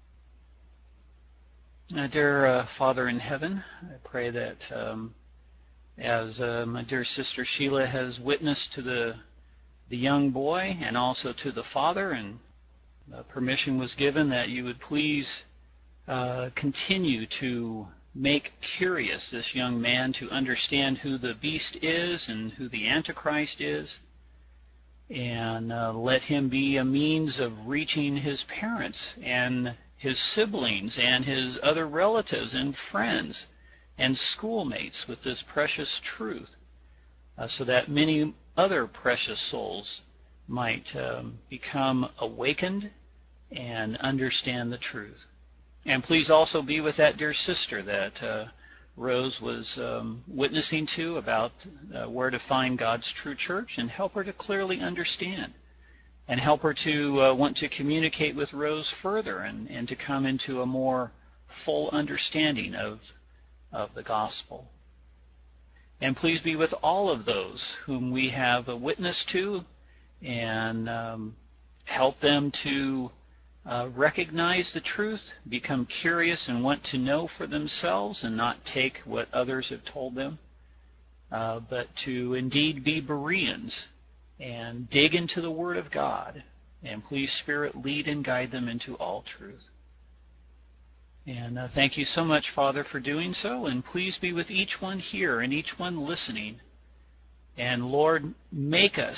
Uh, dear uh, Father in heaven, I pray that um, as uh, my dear sister Sheila has witnessed to the the young boy and also to the father, and uh, permission was given that you would please uh, continue to make curious this young man to understand who the beast is and who the Antichrist is, and uh, let him be a means of reaching his parents and his siblings and his other relatives and friends and schoolmates with this precious truth, uh, so that many other precious souls might um, become awakened and understand the truth. And please also be with that dear sister that uh, Rose was um, witnessing to about uh, where to find God's true church, and help her to clearly understand, and help her to uh, want to communicate with Rose further, and, and to come into a more full understanding of, of the gospel. And please be with all of those whom we have a witness to, and um, help them to uh, recognize the truth, become curious, and want to know for themselves, and not take what others have told them, uh, but to indeed be Bereans and dig into the Word of God. And please, Spirit, lead and guide them into all truth. And uh, thank you so much, Father, for doing so. And please be with each one here and each one listening. And Lord, make us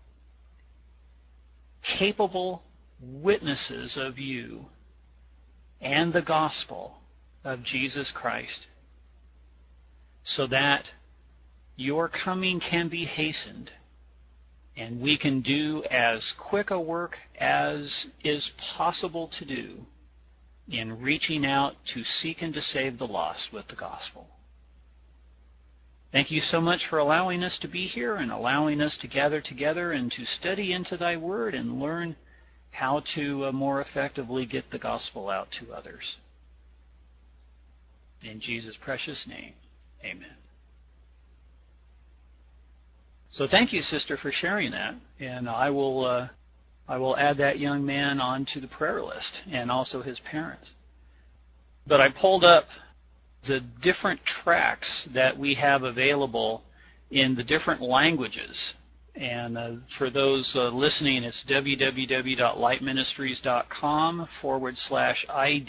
capable witnesses of you and the gospel of Jesus Christ, so that your coming can be hastened, and we can do as quick a work as is possible to do in reaching out to seek and to save the lost with the gospel. Thank you so much for allowing us to be here and allowing us to gather together and to study into thy word and learn how to uh, more effectively get the gospel out to others. In Jesus' precious name, amen. So thank you, sister, for sharing that. And I will uh, I will add that young man onto the prayer list, and also his parents. But I pulled up the different tracks that we have available in the different languages. And uh, for those uh, listening, it's www.lightministries.com forward slash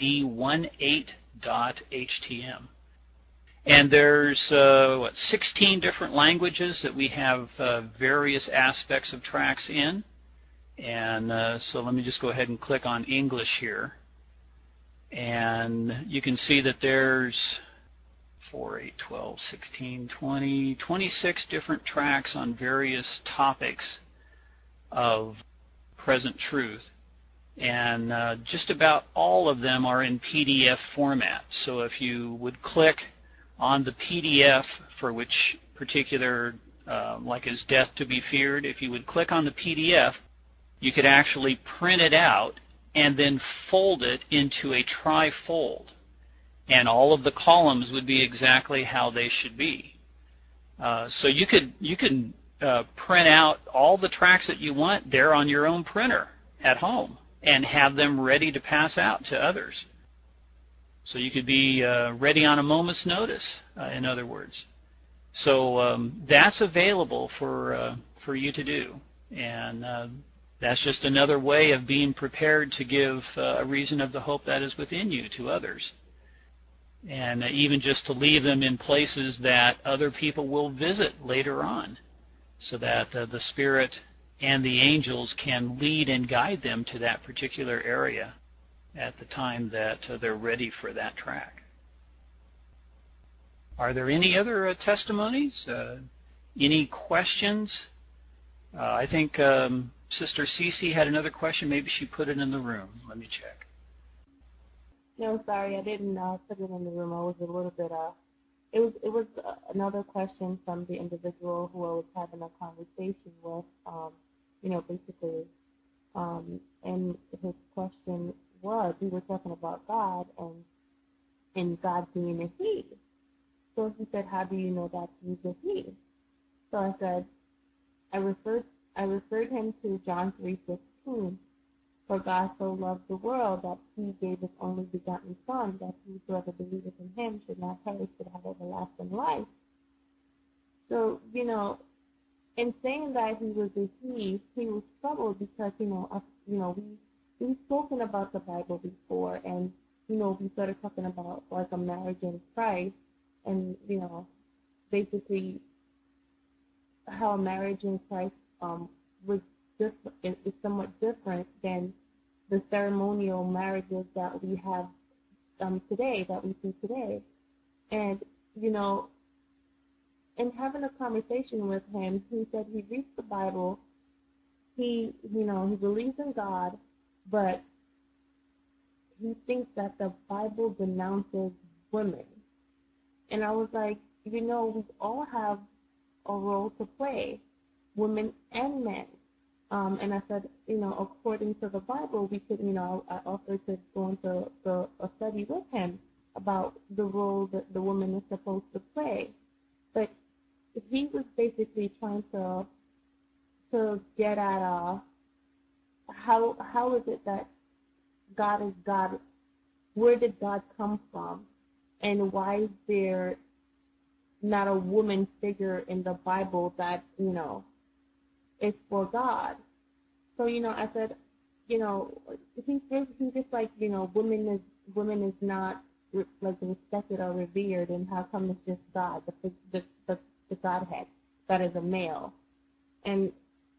ID18.htm. And there's, uh, what, sixteen different languages that we have uh, various aspects of tracks in. And uh, so let me just go ahead and click on English here. And you can see that there's four, eight, twelve, sixteen, twenty, twenty-six different tracks on various topics of present truth. And uh, just about all of them are in P D F format. So if you would click on the P D F for which particular uh, like his death to be feared, if you would click on the P D F, you could actually print it out and then fold it into a trifold. And all of the columns would be exactly how they should be. Uh, so you could you could uh, print out all the tracts that you want there on your own printer at home and have them ready to pass out to others. So you could be uh, ready on a moment's notice, uh, in other words. So um, that's available for uh, for you to do, and uh, that's just another way of being prepared to give uh, a reason of the hope that is within you to others. And even just to leave them in places that other people will visit later on, so that uh, the Spirit and the angels can lead and guide them to that particular area at the time that uh, they're ready for that track. Are there any other uh, testimonies? Uh, any questions? Uh, I think um, Sister Cece had another question. Maybe she put it in the room. Let me check. No, sorry, I didn't uh, put it in the room. I was a little bit. Uh, it was it was uh, another question from the individual who I was having a conversation with. Um, you know, basically, um, and his question was, we were talking about God and and God being a He. So he said, "How do you know that He's a He?" So I said, I referred I referred him to John three sixteen. For God so loved the world that He gave His only begotten Son, that whosoever believeth in Him should not perish but have everlasting life. So, you know, in saying that He was a He, he was troubled because, you know, us, you know, we we've spoken about the Bible before, and you know, we started talking about like a marriage in Christ, and you know, basically how a marriage in Christ um was just is, is somewhat different than the ceremonial marriages that we have um, today, that we see today. And, you know, in having a conversation with him, he said he reads the Bible, he, you know, he believes in God, but he thinks that the Bible denounces women. And I was like, you know, we all have a role to play, women and men. Um, and I said, you know, according to the Bible, we could, you know, I offered to go into the, a study with him about the role that the woman is supposed to play. But he was basically trying to to get at uh, how how is it that God is God? Where did God come from? And why is there not a woman figure in the Bible that, you know, it's for God? So, you know, I said, you know, he's just, he's just like, you know, women is women is not re- like respected or revered, and how come it's just God, the the the, the Godhead that is a male? And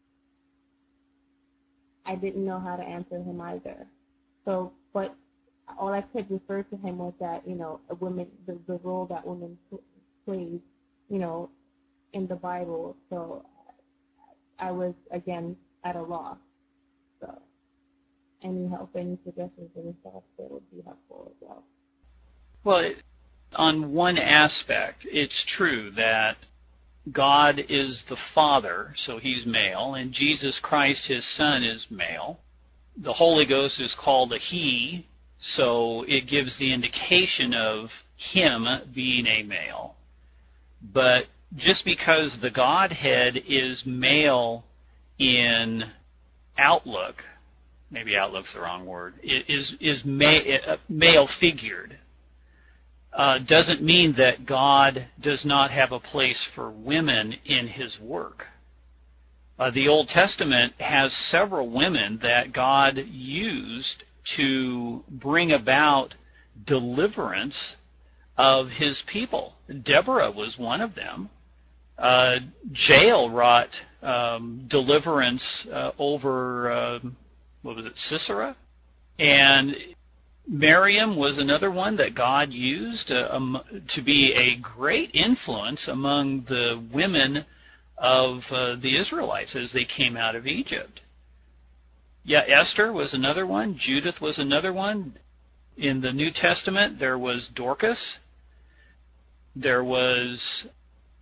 I didn't know how to answer him either. So, but all I could refer to him was that, you know, a woman, the, the role that women plays, you know, in the Bible. So I was, again, at a loss. So any help, any suggestions, any thoughts that would be helpful as well. Well, it, on one aspect, it's true that God is the Father, so He's male, and Jesus Christ, His Son, is male. The Holy Ghost is called a He, so it gives the indication of Him being a male. But just because the Godhead is male in outlook, maybe outlook's the wrong word, is is ma- male figured, uh, doesn't mean that God does not have a place for women in His work. Uh, the Old Testament has several women that God used to bring about deliverance of His people. Deborah was one of them. Uh, Jael wrought um, deliverance uh, over, uh, what was it, Sisera? And Miriam was another one that God used uh, um, to be a great influence among the women of uh, the Israelites as they came out of Egypt. Yeah, Esther was another one. Judith was another one. In the New Testament, there was Dorcas. There was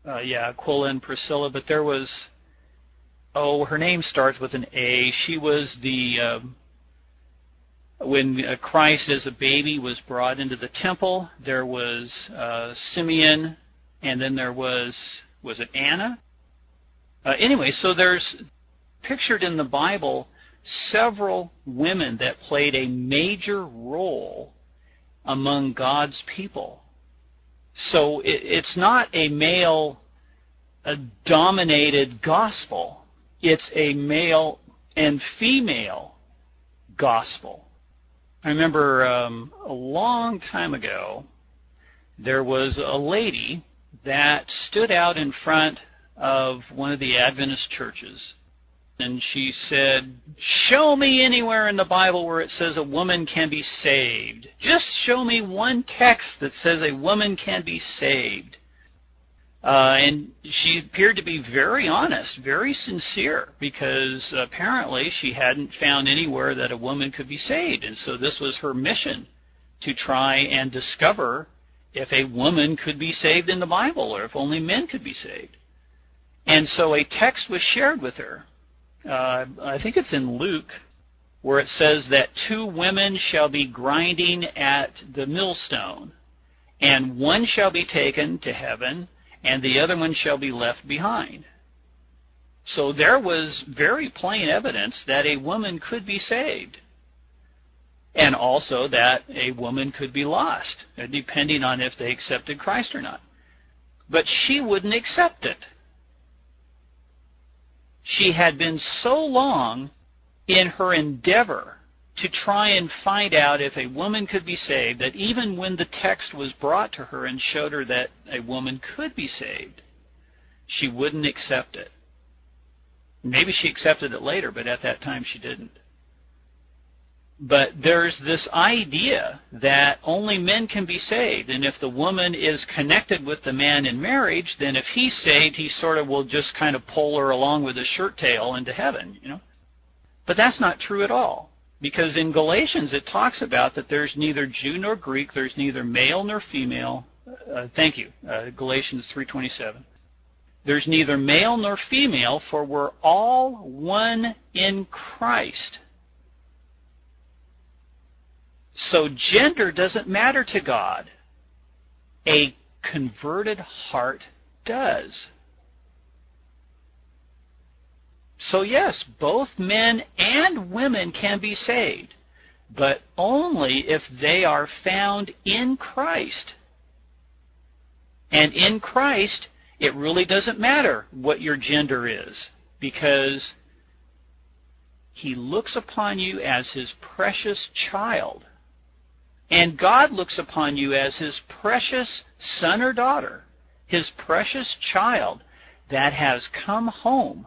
uh, yeah, Aquila and Priscilla, but there was, oh, her name starts with an A. She was the, uh, when uh, Christ as a baby was brought into the temple, there was uh, Simeon, and then there was, was it Anna? Uh, anyway, so there's pictured in the Bible several women that played a major role among God's people. So it, it's not a male-dominated gospel. It's a male and female gospel. I remember um, a long time ago, there was a lady that stood out in front of one of the Adventist churches, and she said, "Show me anywhere in the Bible where it says a woman can be saved. Just show me one text that says a woman can be saved." Uh, and she appeared to be very honest, very sincere, because apparently she hadn't found anywhere that a woman could be saved. And so this was her mission, to try and discover if a woman could be saved in the Bible, or if only men could be saved. And so a text was shared with her. Uh, I think it's in Luke, where it says that two women shall be grinding at the millstone, and one shall be taken to heaven, and the other one shall be left behind. So there was very plain evidence that a woman could be saved, and also that a woman could be lost, depending on if they accepted Christ or not. But she wouldn't accept it. She had been so long in her endeavor to try and find out if a woman could be saved that even when the text was brought to her and showed her that a woman could be saved, she wouldn't accept it. Maybe she accepted it later, but at that time she didn't. But there's this idea that only men can be saved, and if the woman is connected with the man in marriage, then if he's saved, he sort of will just kind of pull her along with his shirt tail into heaven, you know. But that's not true at all, because in Galatians it talks about that there's neither Jew nor Greek, there's neither male nor female. Uh, thank you, uh, Galatians three twenty-seven. There's neither male nor female, for we're all one in Christ. So gender doesn't matter to God. A converted heart does. So yes, both men and women can be saved, but only if they are found in Christ. And in Christ, it really doesn't matter what your gender is, because He looks upon you as His precious child. And God looks upon you as His precious son or daughter, His precious child that has come home.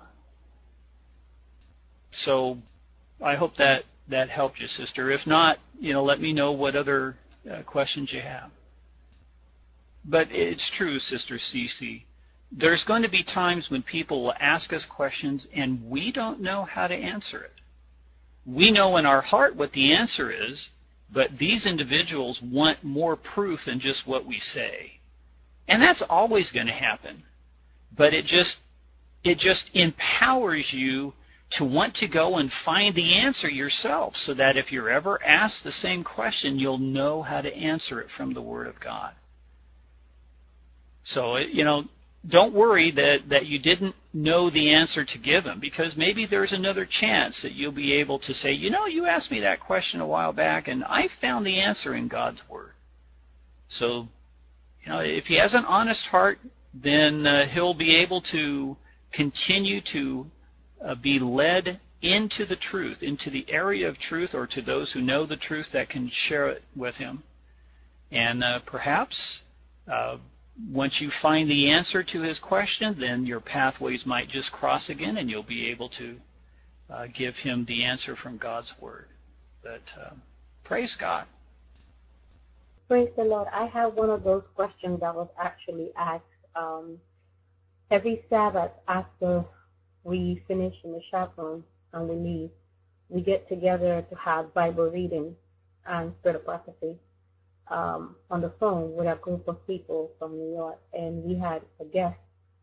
So I hope that that helped you, sister. If not, you know, let me know what other uh, questions you have. But it's true, Sister Cece. There's going to be times when people will ask us questions and we don't know how to answer it. We know in our heart what the answer is, but these individuals want more proof than just what we say. And that's always going to happen. But it just it just empowers you to want to go and find the answer yourself, so that if you're ever asked the same question, you'll know how to answer it from the Word of God. So, you know, don't worry that, that you didn't know the answer to give Him, because maybe there's another chance that you'll be able to say, you know, you asked me that question a while back, and I found the answer in God's Word. So, you know, if he has an honest heart, then uh, he'll be able to continue to uh, be led into the truth, into the area of truth, or to those who know the truth that can share it with him. And uh, perhaps uh, once you find the answer to his question, then your pathways might just cross again, and you'll be able to uh, give him the answer from God's Word. But uh, praise God. Praise the Lord. I have one of those questions that was actually asked um, every Sabbath after we finish in the chaplain and we leave. We get together to have Bible reading and spirit of prophecy um, on the phone with a group of people from New York. And we had a guest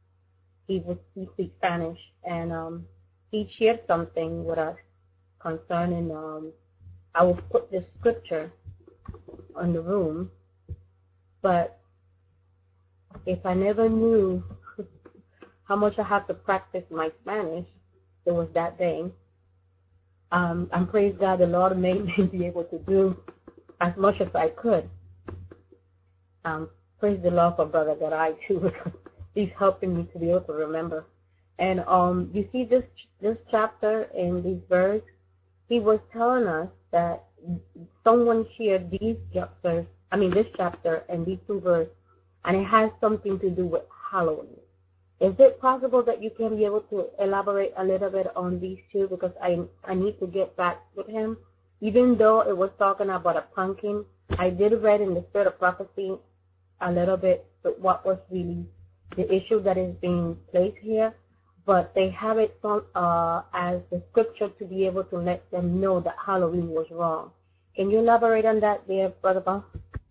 he was he speaks Spanish, and um, he shared something with us concerning. Um, I will put this scripture on the room, but if I never knew how much I have to practice my Spanish, it was that day. Um, and praise God, the Lord made me be able to do as much as I could. Um, praise the Lord for Brother Garay too, because he's helping me to be able to remember. And um, you see this this chapter in this verse, he was telling us that someone shared these chapters, I mean this chapter and these two verses, and it has something to do with Halloween. Is it possible that you can be able to elaborate a little bit on these two? Because I I need to get back with him. Even though it was talking about a pumpkin, I did read in the Spirit of Prophecy a little bit what was really the issue that is being placed here. But they have it from, uh, as the scripture to be able to let them know that Halloween was wrong. Can you elaborate on that there, Brother Bob?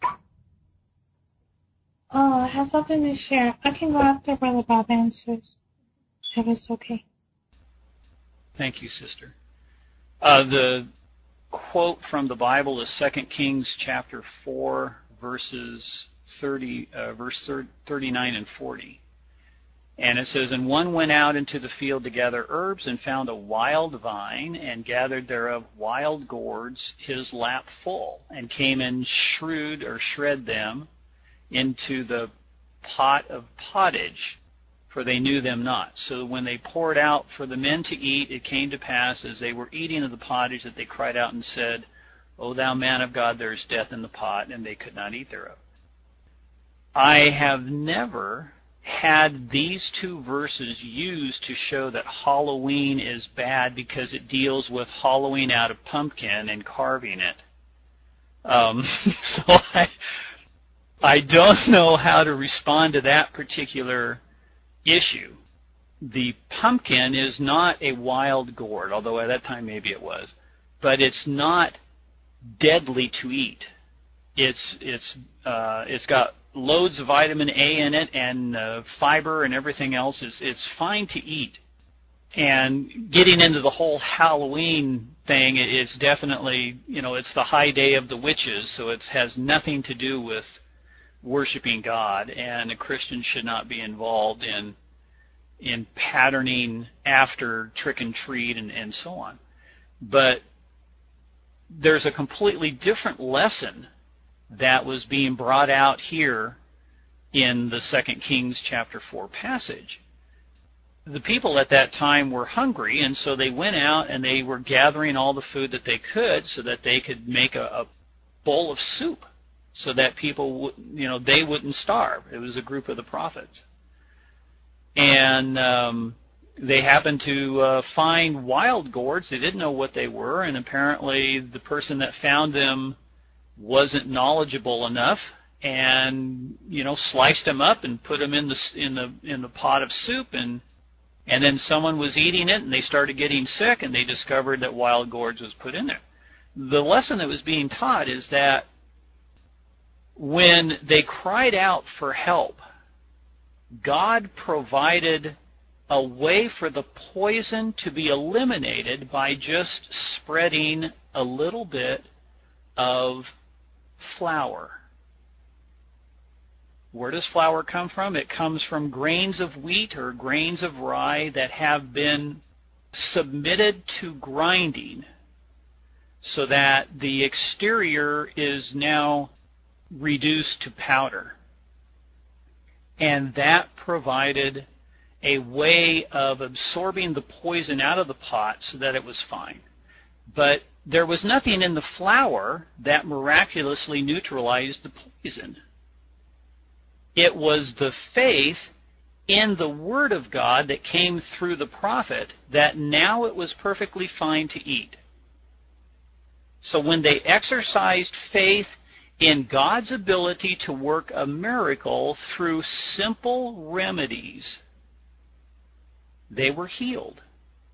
Oh, I have something to share. I can go after Brother Bob answers, if it's okay. Thank you, sister. Uh, the quote from the Bible is Second Kings chapter four, verses thirty, uh, verse thirty-nine and forty. And it says, "And one went out into the field to gather herbs, and found a wild vine, and gathered thereof wild gourds, his lap full, and came and shrewd or shred them into the pot of pottage, for they knew them not. So when they poured out for the men to eat, it came to pass, as they were eating of the pottage, that they cried out and said, O thou man of God, there is death in the pot, and they could not eat thereof." I have never had these two verses used to show that Halloween is bad because it deals with hollowing out a pumpkin and carving it. Um, so I... I don't know how to respond to that particular issue. The pumpkin is not a wild gourd, although at that time maybe it was, but it's not deadly to eat. It's it's uh, it's got loads of vitamin A in it and uh, fiber and everything else. It's it's fine to eat. And getting into the whole Halloween thing, it's definitely, you know, it's the high day of the witches, so it has nothing to do with worshiping God, and a Christian should not be involved in in patterning after trick and treat and, and so on. But there's a completely different lesson that was being brought out here in the Second Kings chapter four passage. The people at that time were hungry, and so they went out and they were gathering all the food that they could so that they could make a, a bowl of soup, so that people, you know, they wouldn't starve. It was a group of the prophets. And um, they happened to uh, find wild gourds. They didn't know what they were, and apparently the person that found them wasn't knowledgeable enough, and, you know, sliced them up and put them in the in the in the pot of soup, and and then someone was eating it, and they started getting sick, and they discovered that wild gourds was put in there. The lesson that was being taught is that when they cried out for help, God provided a way for the poison to be eliminated by just spreading a little bit of flour. Where does flour come from? It comes from grains of wheat or grains of rye that have been submitted to grinding so that the exterior is now reduced to powder. And that provided a way of absorbing the poison out of the pot so that it was fine. But there was nothing in the flour that miraculously neutralized the poison. It was the faith in the Word of God that came through the prophet that now it was perfectly fine to eat. So when they exercised faith in God's ability to work a miracle through simple remedies, they were healed.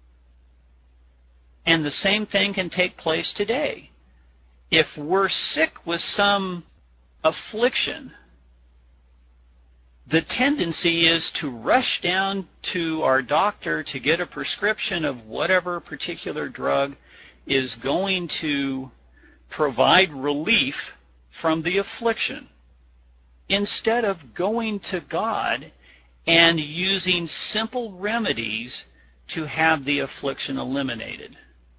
And the same thing can take place today. If we're sick with some affliction, the tendency is to rush down to our doctor to get a prescription of whatever particular drug is going to provide relief from the affliction, instead of going to God and using simple remedies to have the affliction eliminated.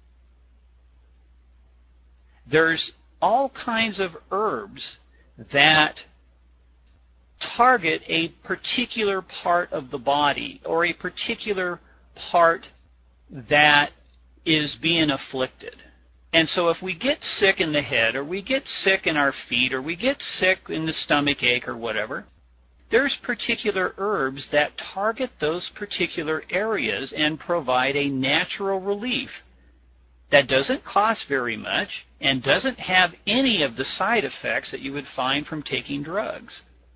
There's all kinds of herbs that target a particular part of the body or a particular part that is being afflicted. And so if we get sick in the head, or we get sick in our feet, or we get sick in the stomach ache or whatever, there's particular herbs that target those particular areas and provide a natural relief that doesn't cost very much and doesn't have any of the side effects that you would find from taking drugs.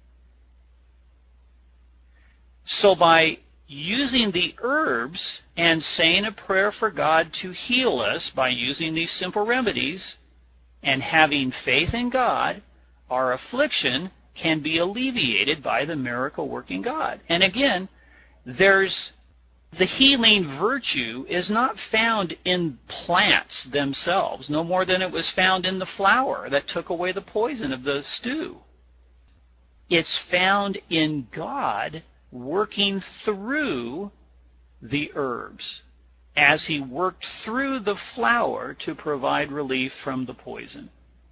So by using the herbs and saying a prayer for God to heal us by using these simple remedies and having faith in God, our affliction can be alleviated by the miracle-working God. And again, there's the healing virtue is not found in plants themselves, no more than it was found in the flour that took away the poison of the stew. It's found in God working through the herbs as he worked through the flour to provide relief from the poison.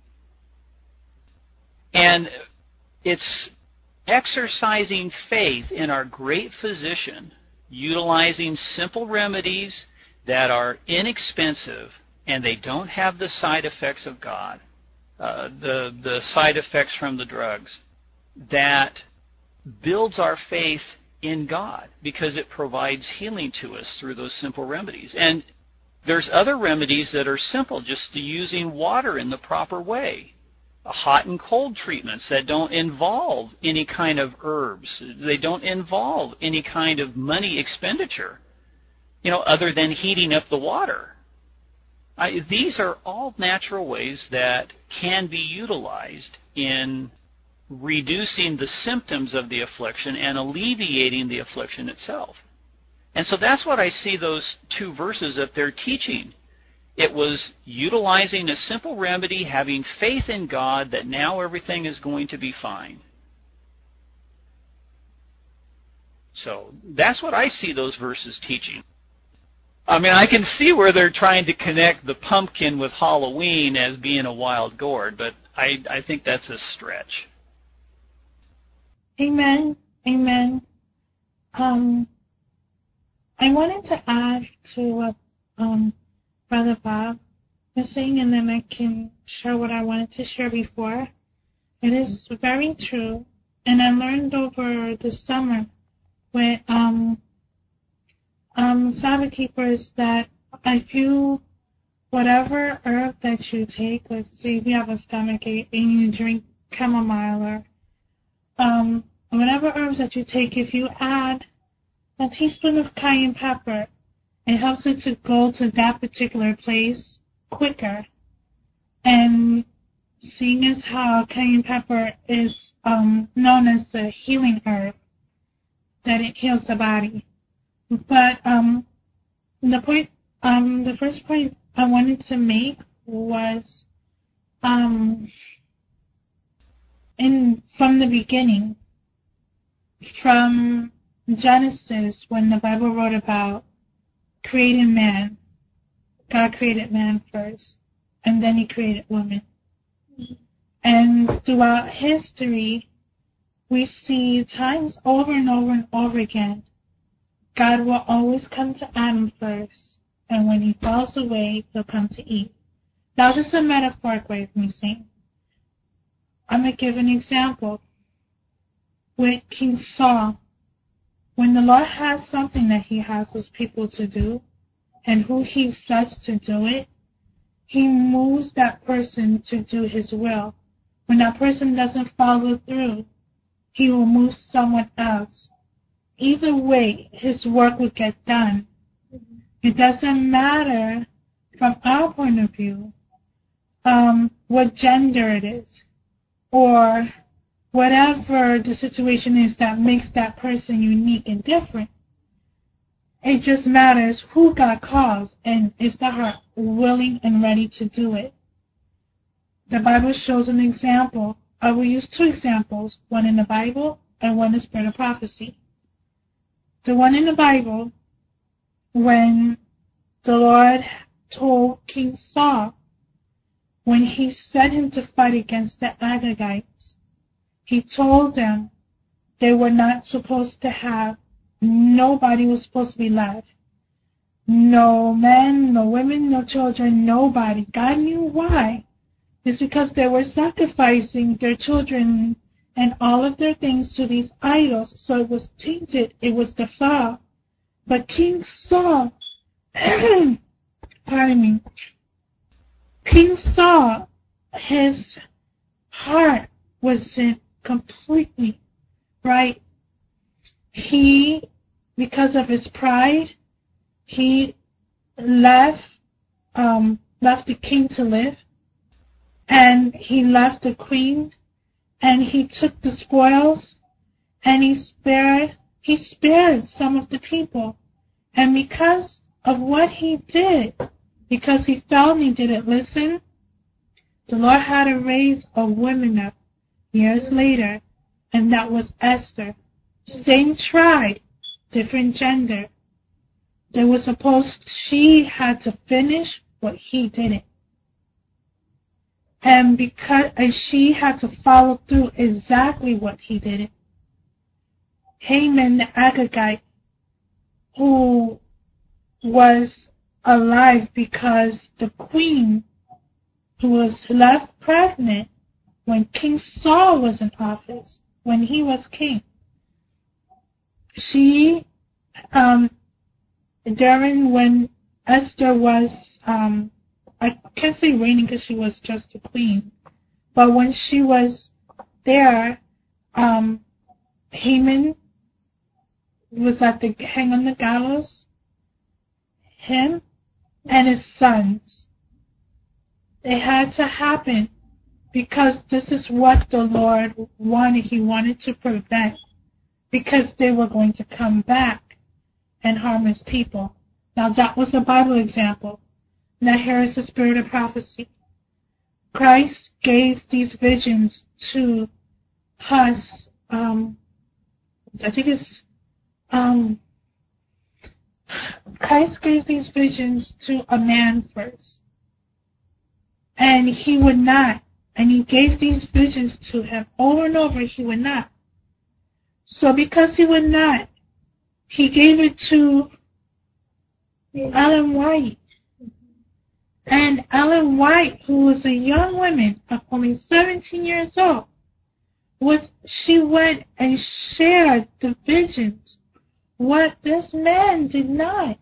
And it's exercising faith in our great physician, utilizing simple remedies that are inexpensive and they don't have the side effects of God, uh, the, the side effects from the drugs, that builds our faith in God because it provides healing to us through those simple remedies. And there's other remedies that are simple, just using water in the proper way. Hot and cold treatments that don't involve any kind of herbs. They don't involve any kind of money expenditure, you know, other than heating up the water. I, these are all natural ways that can be utilized in reducing the symptoms of the affliction and alleviating the affliction itself. And so that's what I see those two verses up there teaching. It was utilizing a simple remedy, having faith in God that now everything is going to be fine. So that's what I see those verses teaching. I mean, I can see where they're trying to connect the pumpkin with Halloween as being a wild gourd, but I, I think that's a stretch. Amen. Amen. Um, I wanted to add to what um, Brother Bob was saying, and then I can share what I wanted to share before. It is very true, and I learned over the summer with um, um, Sabbath keepers that if you, whatever herb that you take, let's say if you have a stomach ache and you drink chamomile or um, whatever herbs that you take, if you add a teaspoon of cayenne pepper, it helps it to go to that particular place quicker. And seeing as how cayenne pepper is um, known as a healing herb, that it heals the body. But um, the point, um, the first point I wanted to make was um, in from the beginning, from Genesis, when the Bible wrote about creating man. God created man first, and then he created woman. And throughout history, we see times over and over and over again, God will always come to Adam first, and when he falls away, he'll come to Eve. That was just a metaphoric way of me saying. I'm going to give an example. With King Saul, when the Lord has something that he has his people to do, and who he says to do it, he moves that person to do his will. When that person doesn't follow through, he will move someone else. Either way, his work will get done. It doesn't matter, from our point of view, um, what gender it is, or whatever the situation is that makes that person unique and different. It just matters who God calls and is the heart willing and ready to do it. The Bible shows an example. I will use two examples, one in the Bible and one in the Spirit of Prophecy. The one in the Bible, when the Lord told King Saul, when he sent him to fight against the Agagites, he told them they were not supposed to have, nobody was supposed to be left. No men, no women, no children, nobody. God knew why. It's because they were sacrificing their children and all of their things to these idols, so it was tainted, it was defiled. But King Saul, pardon me, King Saul, his heart wasn't completely right. He, because of his pride, he left, um, left the king to live, and he left the queen, and he took the spoils, and he spared, he spared some of the people. And because of what he did, because he felt he didn't listen, the Lord had to raise a woman up years later, and that was Esther. Same tribe, different gender. They were supposed, she had to finish what he didn't. And because and she had to follow through exactly what he did. Haman the Agagite, who was alive because the queen, who was left pregnant when King Saul was in office, when he was king, she, um, during when Esther was, um, I can't say reigning because she was just a queen, but when she was there, um, Haman was at the hang on the gallows, him and his sons. It had to happen because this is what the Lord wanted. He wanted to prevent, because they were going to come back and harm his people. Now that was a Bible example. Now here is the Spirit of Prophecy. Christ gave these visions to us, um, I think it's, um, Christ gave these visions to a man first. And he would not. And he gave these visions to him over and over, he would not. So because he would not, he gave it to Ellen White. And Ellen White, who was a young woman of only seventeen years old, was she went and shared the visions, what this man did not.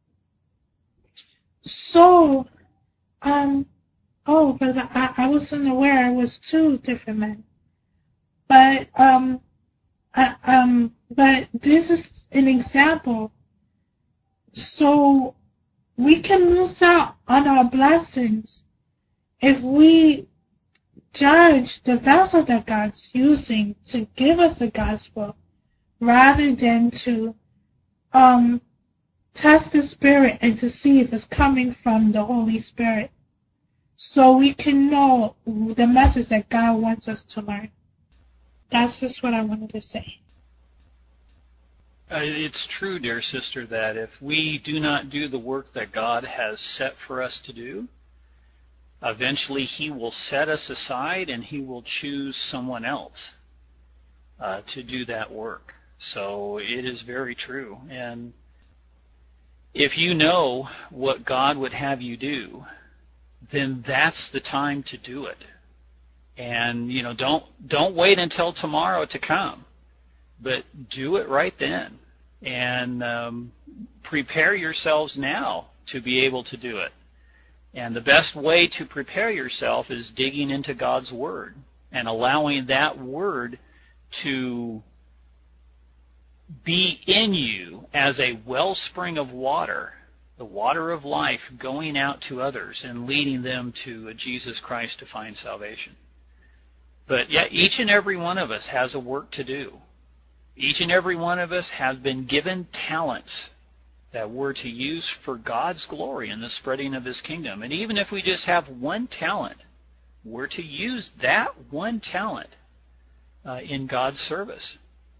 So, um, oh, but I, I wasn't aware it was two different men. But, um, I, um, but this is an example. So, we can lose out on our blessings if we judge the vessel that God's using to give us the gospel rather than to um, test the Spirit and to see if it's coming from the Holy Spirit, so we can know the message that God wants us to learn. That's just what I wanted to say. Uh, it's true, dear sister, that if we do not do the work that God has set for us to do, eventually He will set us aside and He will choose someone else uh, to do that work. So it is very true. And if you know what God would have you do, then that's the time to do it. And, you know, don't don't wait until tomorrow to come, but do it right then. And um, prepare yourselves now to be able to do it. And the best way to prepare yourself is digging into God's Word and allowing that Word to be in you as a wellspring of water, the water of life, going out to others and leading them to Jesus Christ to find salvation. But yeah, each and every one of us has a work to do. Each and every one of us has been given talents that we're to use for God's glory and the spreading of His kingdom. And even if we just have one talent, we're to use that one talent uh, in God's service.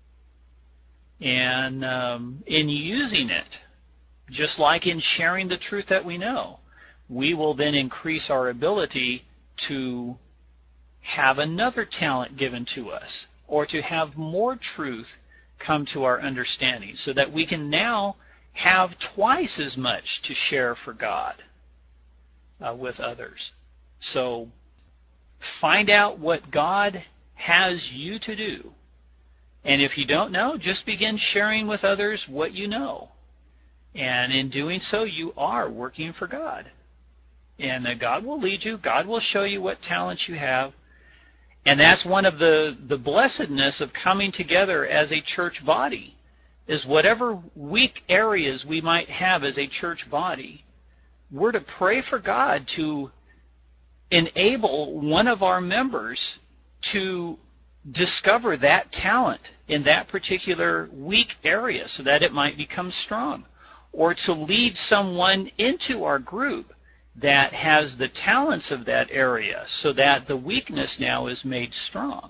And um, in using it, just like in sharing the truth that we know, we will then increase our ability to have another talent given to us, or to have more truth come to our understanding, so that we can now have twice as much to share for God uh, with others. So find out what God has you to do. And if you don't know, just begin sharing with others what you know. And in doing so, you are working for God. And uh, God will lead you. God will show you what talents you have. And that's one of the, the blessedness of coming together as a church body, is whatever weak areas we might have as a church body, we're to pray for God to enable one of our members to discover that talent in that particular weak area so that it might become strong, or to lead someone into our group that has the talents of that area so that the weakness now is made strong.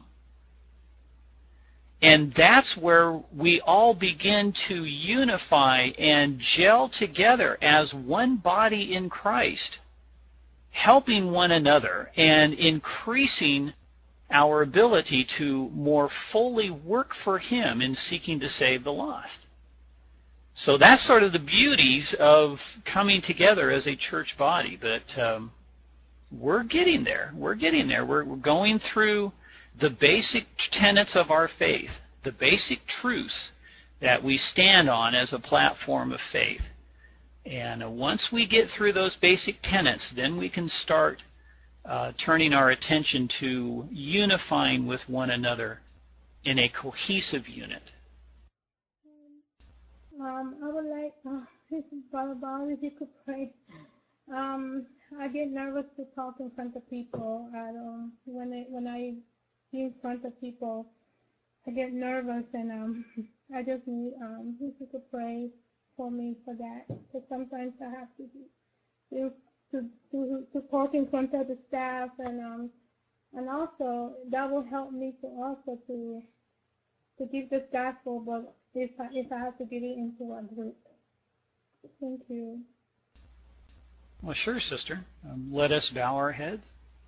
And that's where we all begin to unify and gel together as one body in Christ, helping one another and increasing our ability to more fully work for Him in seeking to save the lost. So that's sort of the beauties of coming together as a church body. But um, we're getting there. We're getting there. We're, we're going through the basic tenets of our faith, the basic truths that we stand on as a platform of faith. And uh, once we get through those basic tenets, then we can start uh, turning our attention to unifying with one another in a cohesive unit. Um, I would like, uh, Brother Bob, if you could pray. Um, I get nervous to talk in front of people. I don't, when I, when I be in front of people, I get nervous, and um, I just need, um, if you could pray for me for that. Because sometimes I have to do, to, to, to talk in front of the staff, and um, and also that will help me to also to to give the gospel, but if I, if I have to get it into a group. Thank you. Well, sure, sister. Um, let us bow our heads.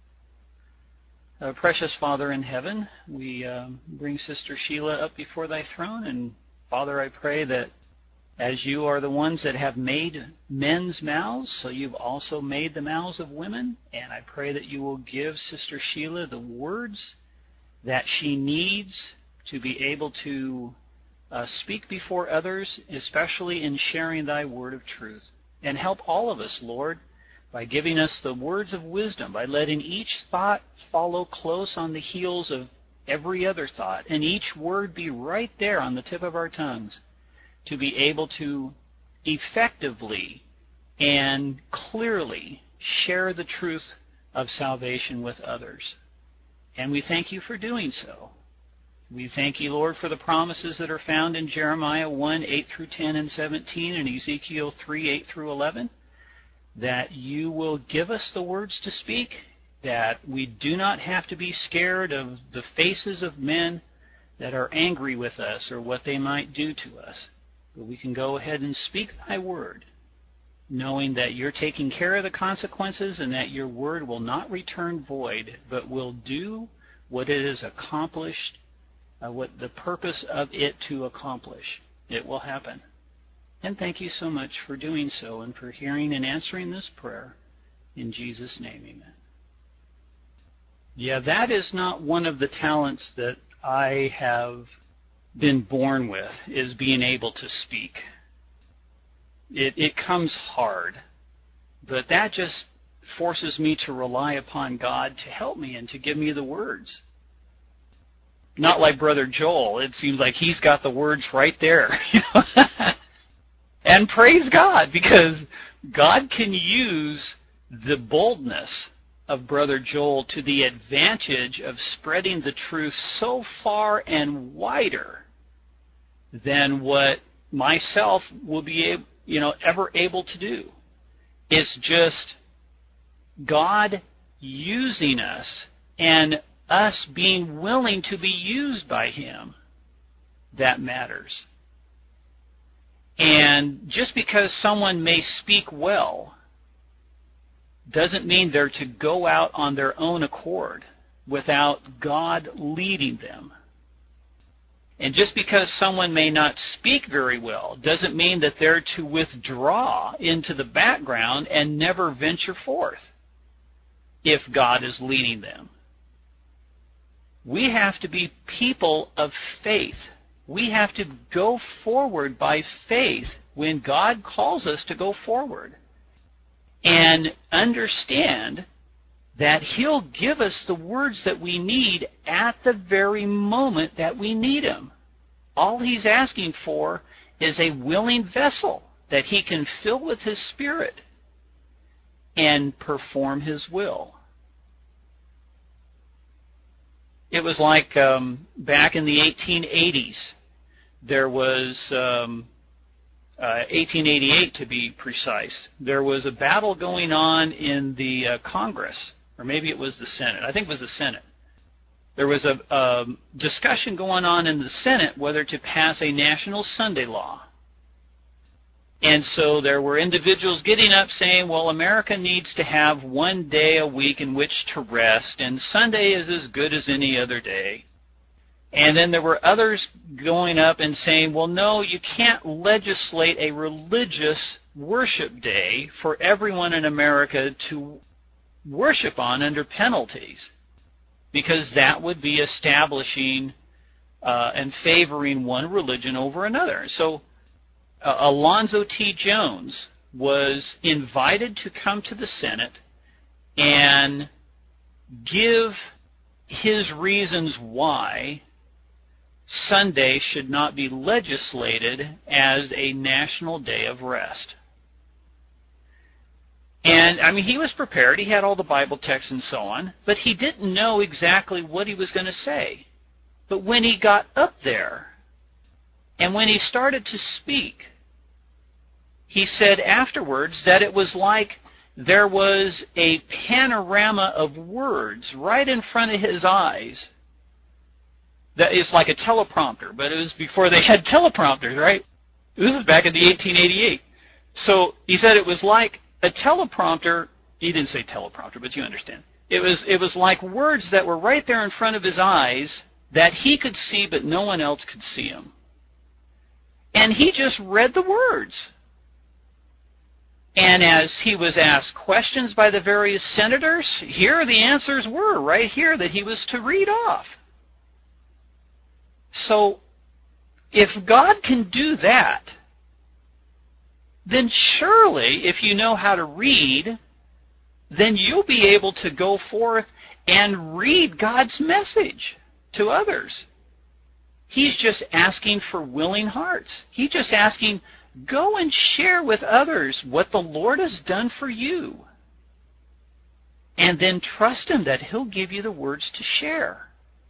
Uh, precious Father in heaven, we um, bring Sister Sheila up before Thy throne, and Father, I pray that as You are the ones that have made men's mouths, so You've also made the mouths of women, and I pray that You will give Sister Sheila the words that she needs to be able to uh, speak before others, especially in sharing Thy word of truth. And help all of us, Lord, by giving us the words of wisdom, by letting each thought follow close on the heels of every other thought, and each word be right there on the tip of our tongues, to be able to effectively and clearly share the truth of salvation with others. And we thank You for doing so. We thank You, Lord, for the promises that are found in Jeremiah one, eight through ten and seventeen, and Ezekiel three, eight through eleven, that You will give us the words to speak, that we do not have to be scared of the faces of men that are angry with us or what they might do to us. But we can go ahead and speak Thy word, knowing that You're taking care of the consequences and that Your word will not return void, but will do what it has accomplished, uh, what the purpose of it to accomplish. It will happen. And thank You so much for doing so and for hearing and answering this prayer. In Jesus' name, amen. Yeah, that is not one of the talents that I have been born with, is being able to speak. It, it comes hard, but that just forces me to rely upon God to help me and to give me the words. Not like Brother Joel. It seems like he's got the words right there. And praise God, because God can use the boldness of Brother Joel to the advantage of spreading the truth so far and wider than what myself will be able, you know, ever able to do. It's just God using us and us being willing to be used by Him that matters. And just because someone may speak well doesn't mean they're to go out on their own accord without God leading them. And just because someone may not speak very well doesn't mean that they're to withdraw into the background and never venture forth if God is leading them. We have to be people of faith. We have to go forward by faith when God calls us to go forward. And understand that He'll give us the words that we need at the very moment that we need them. All He's asking for is a willing vessel that He can fill with His Spirit and perform His will. It was like um, back in the eighteen eighties, there was, um, uh, eighteen eighty-eight to be precise, there was a battle going on in the uh, Congress, or maybe it was the Senate. I think it was the Senate. There was a, a discussion going on in the Senate whether to pass a national Sunday law. And so there were individuals getting up saying, well, America needs to have one day a week in which to rest, and Sunday is as good as any other day. And then there were others going up and saying, well, no, you can't legislate a religious worship day for everyone in America to worship on under penalties, because that would be establishing uh, and favoring one religion over another. So uh, Alonzo T. Jones was invited to come to the Senate and give his reasons why Sunday should not be legislated as a national day of rest. And, I mean, he was prepared. He had all the Bible texts and so on, but he didn't know exactly what he was going to say. But when he got up there, and when he started to speak, he said afterwards that it was like there was a panorama of words right in front of his eyes. That is like a teleprompter, but it was before they had teleprompters, right? This is back in the eighteen eighty-eight. So he said it was like a teleprompter. He didn't say teleprompter, but you understand. It was it was like words that were right there in front of his eyes that he could see, but no one else could see them. And he just read the words. And as he was asked questions by the various senators, here the answers were right here that he was to read off. So, if God can do that, then surely, if you know how to read, then you'll be able to go forth and read God's message to others. He's just asking for willing hearts. He's just asking, go and share with others what the Lord has done for you. And then trust Him that He'll give you the words to share.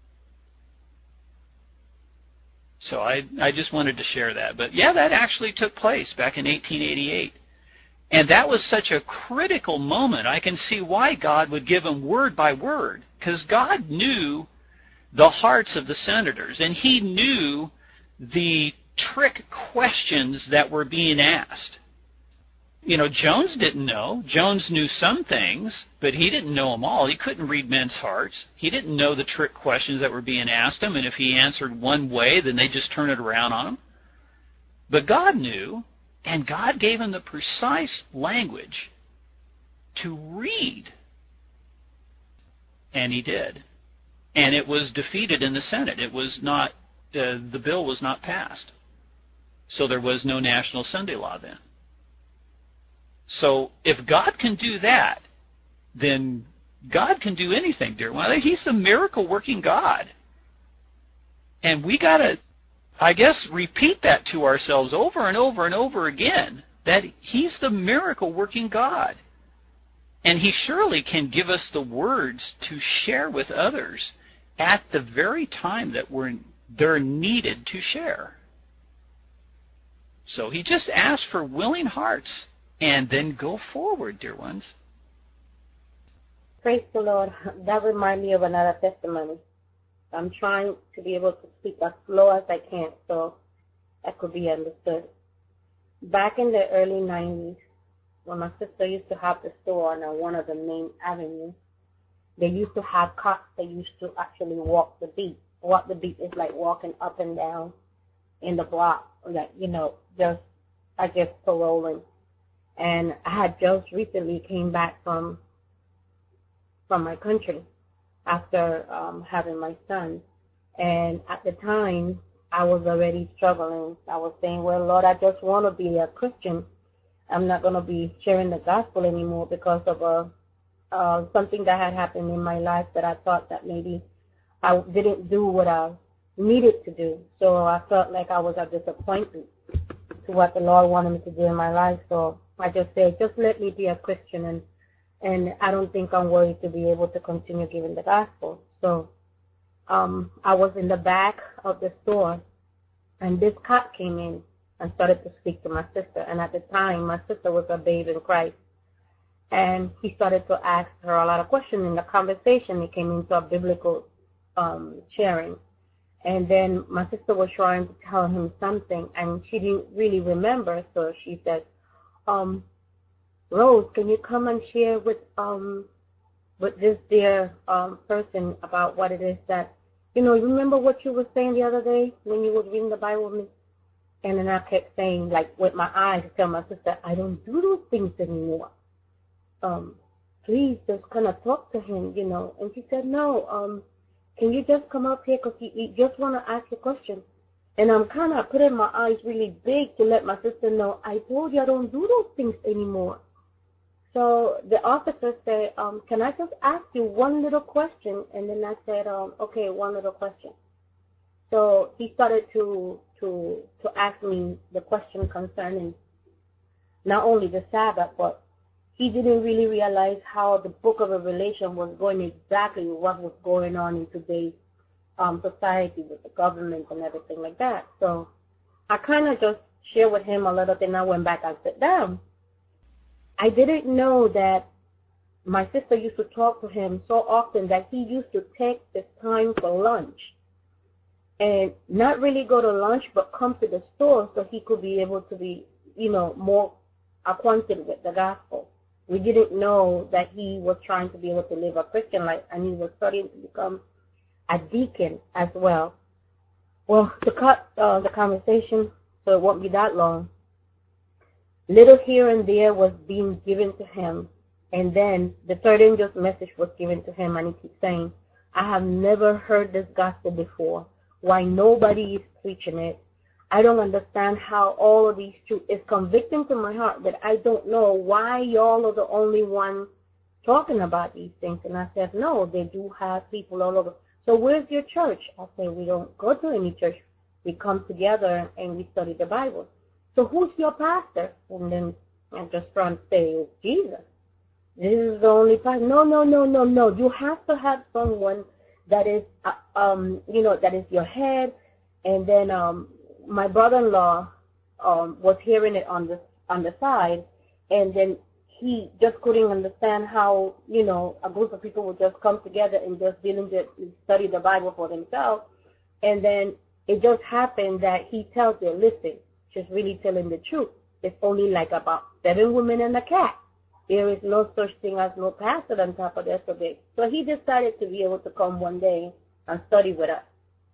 So I, I just wanted to share that. But yeah, that actually took place back in eighteen eighty-eight. And that was such a critical moment. I can see why God would give him word by word. Because God knew the hearts of the senators. And He knew the trick questions that were being asked. You know, Jones didn't know. Jones knew some things, but he didn't know them all. He couldn't read men's hearts. He didn't know the trick questions that were being asked him, and if he answered one way, then they just turn it around on him. But God knew, and God gave him the precise language to read. And he did. And it was defeated in the Senate. It was not, uh, the bill was not passed. So there was no national Sunday law then. So if God can do that, then God can do anything, dear one. He's the miracle-working God. And we got to, I guess, repeat that to ourselves over and over and over again, that He's the miracle-working God. And he surely can give us the words to share with others at the very time that we're, they're needed to share. So he just asks for willing hearts, and then go forward, dear ones. Praise the Lord. That reminds me of another testimony. I'm trying to be able to speak as slow as I can so that could be understood. Back in the early nineties, when my sister used to have the store on one of the main avenues, they used to have cops that used to actually walk the beat. Walk the beat is like walking up and down in the block, like, you know, just, I guess, paroling. And I had just recently came back from from my country after um, having my son. And at the time, I was already struggling. I was saying, well, Lord, I just want to be a Christian. I'm not going to be sharing the gospel anymore because of a, uh, something that had happened in my life that I thought that maybe I didn't do what I needed to do. So I felt like I was a disappointment to what the Lord wanted me to do in my life. So I just said, just let me be a Christian, and and I don't think I'm worthy to be able to continue giving the gospel. So um, I was in the back of the store, and this cop came in and started to speak to my sister. And at the time, my sister was a babe in Christ. And he started to ask her a lot of questions. In the conversation, it came into a biblical um, sharing. And then my sister was trying to tell him something, and she didn't really remember. So she said, um, Rose, can you come and share with um with this dear um person about what it is that, you know, you remember what you were saying the other day when you were reading the Bible with me? And then I kept saying, like, with my eyes, to tell my sister, I don't do those things anymore. Um, please just kind of talk to him, you know. And she said, no, um, can you just come up here because he, he just want to ask you a question. And I'm kind of putting my eyes really big to let my sister know, I told you I don't do those things anymore. So the officer said, um, can I just ask you one little question? And then I said, um, okay, one little question. So he started to to to ask me the question concerning not only the Sabbath, but he didn't really realize how the book of Revelation was going exactly what was going on in today's um, society with the government and everything like that. So I kind of just shared with him a little thing. I went back and sat down. I didn't know that my sister used to talk to him so often that he used to take his time for lunch and not really go to lunch, but come to the store so he could be able to be, you know, more acquainted with the gospel. We didn't know that he was trying to be able to live a Christian life, and he was studying to become a deacon as well. Well, to cut uh, the conversation so it won't be that long, little here and there was being given to him, and then the third angel's message was given to him, and he keeps saying, I have never heard this gospel before. Why nobody is preaching it. I don't understand how all of these truths is convicting to my heart that I don't know why y'all are the only one talking about these things. And I said, no, they do have people all over. So where's your church? I said, we don't go to any church. We come together and we study the Bible. So who's your pastor? And then I'm just trying to say, it's Jesus. This is the only pastor. No, no, no, no, no. You have to have someone that is, uh, um, you know, that is your head. And then um, my brother-in-law um, was hearing it on the on the side, and then he just couldn't understand how, you know, a group of people would just come together and just diligently study the Bible for themselves. And then it just happened that he tells her, listen, she's really telling the truth. It's only like about seven women and a cat. There is no such thing as no pastor on top of that today. So he decided to be able to come one day and study with us.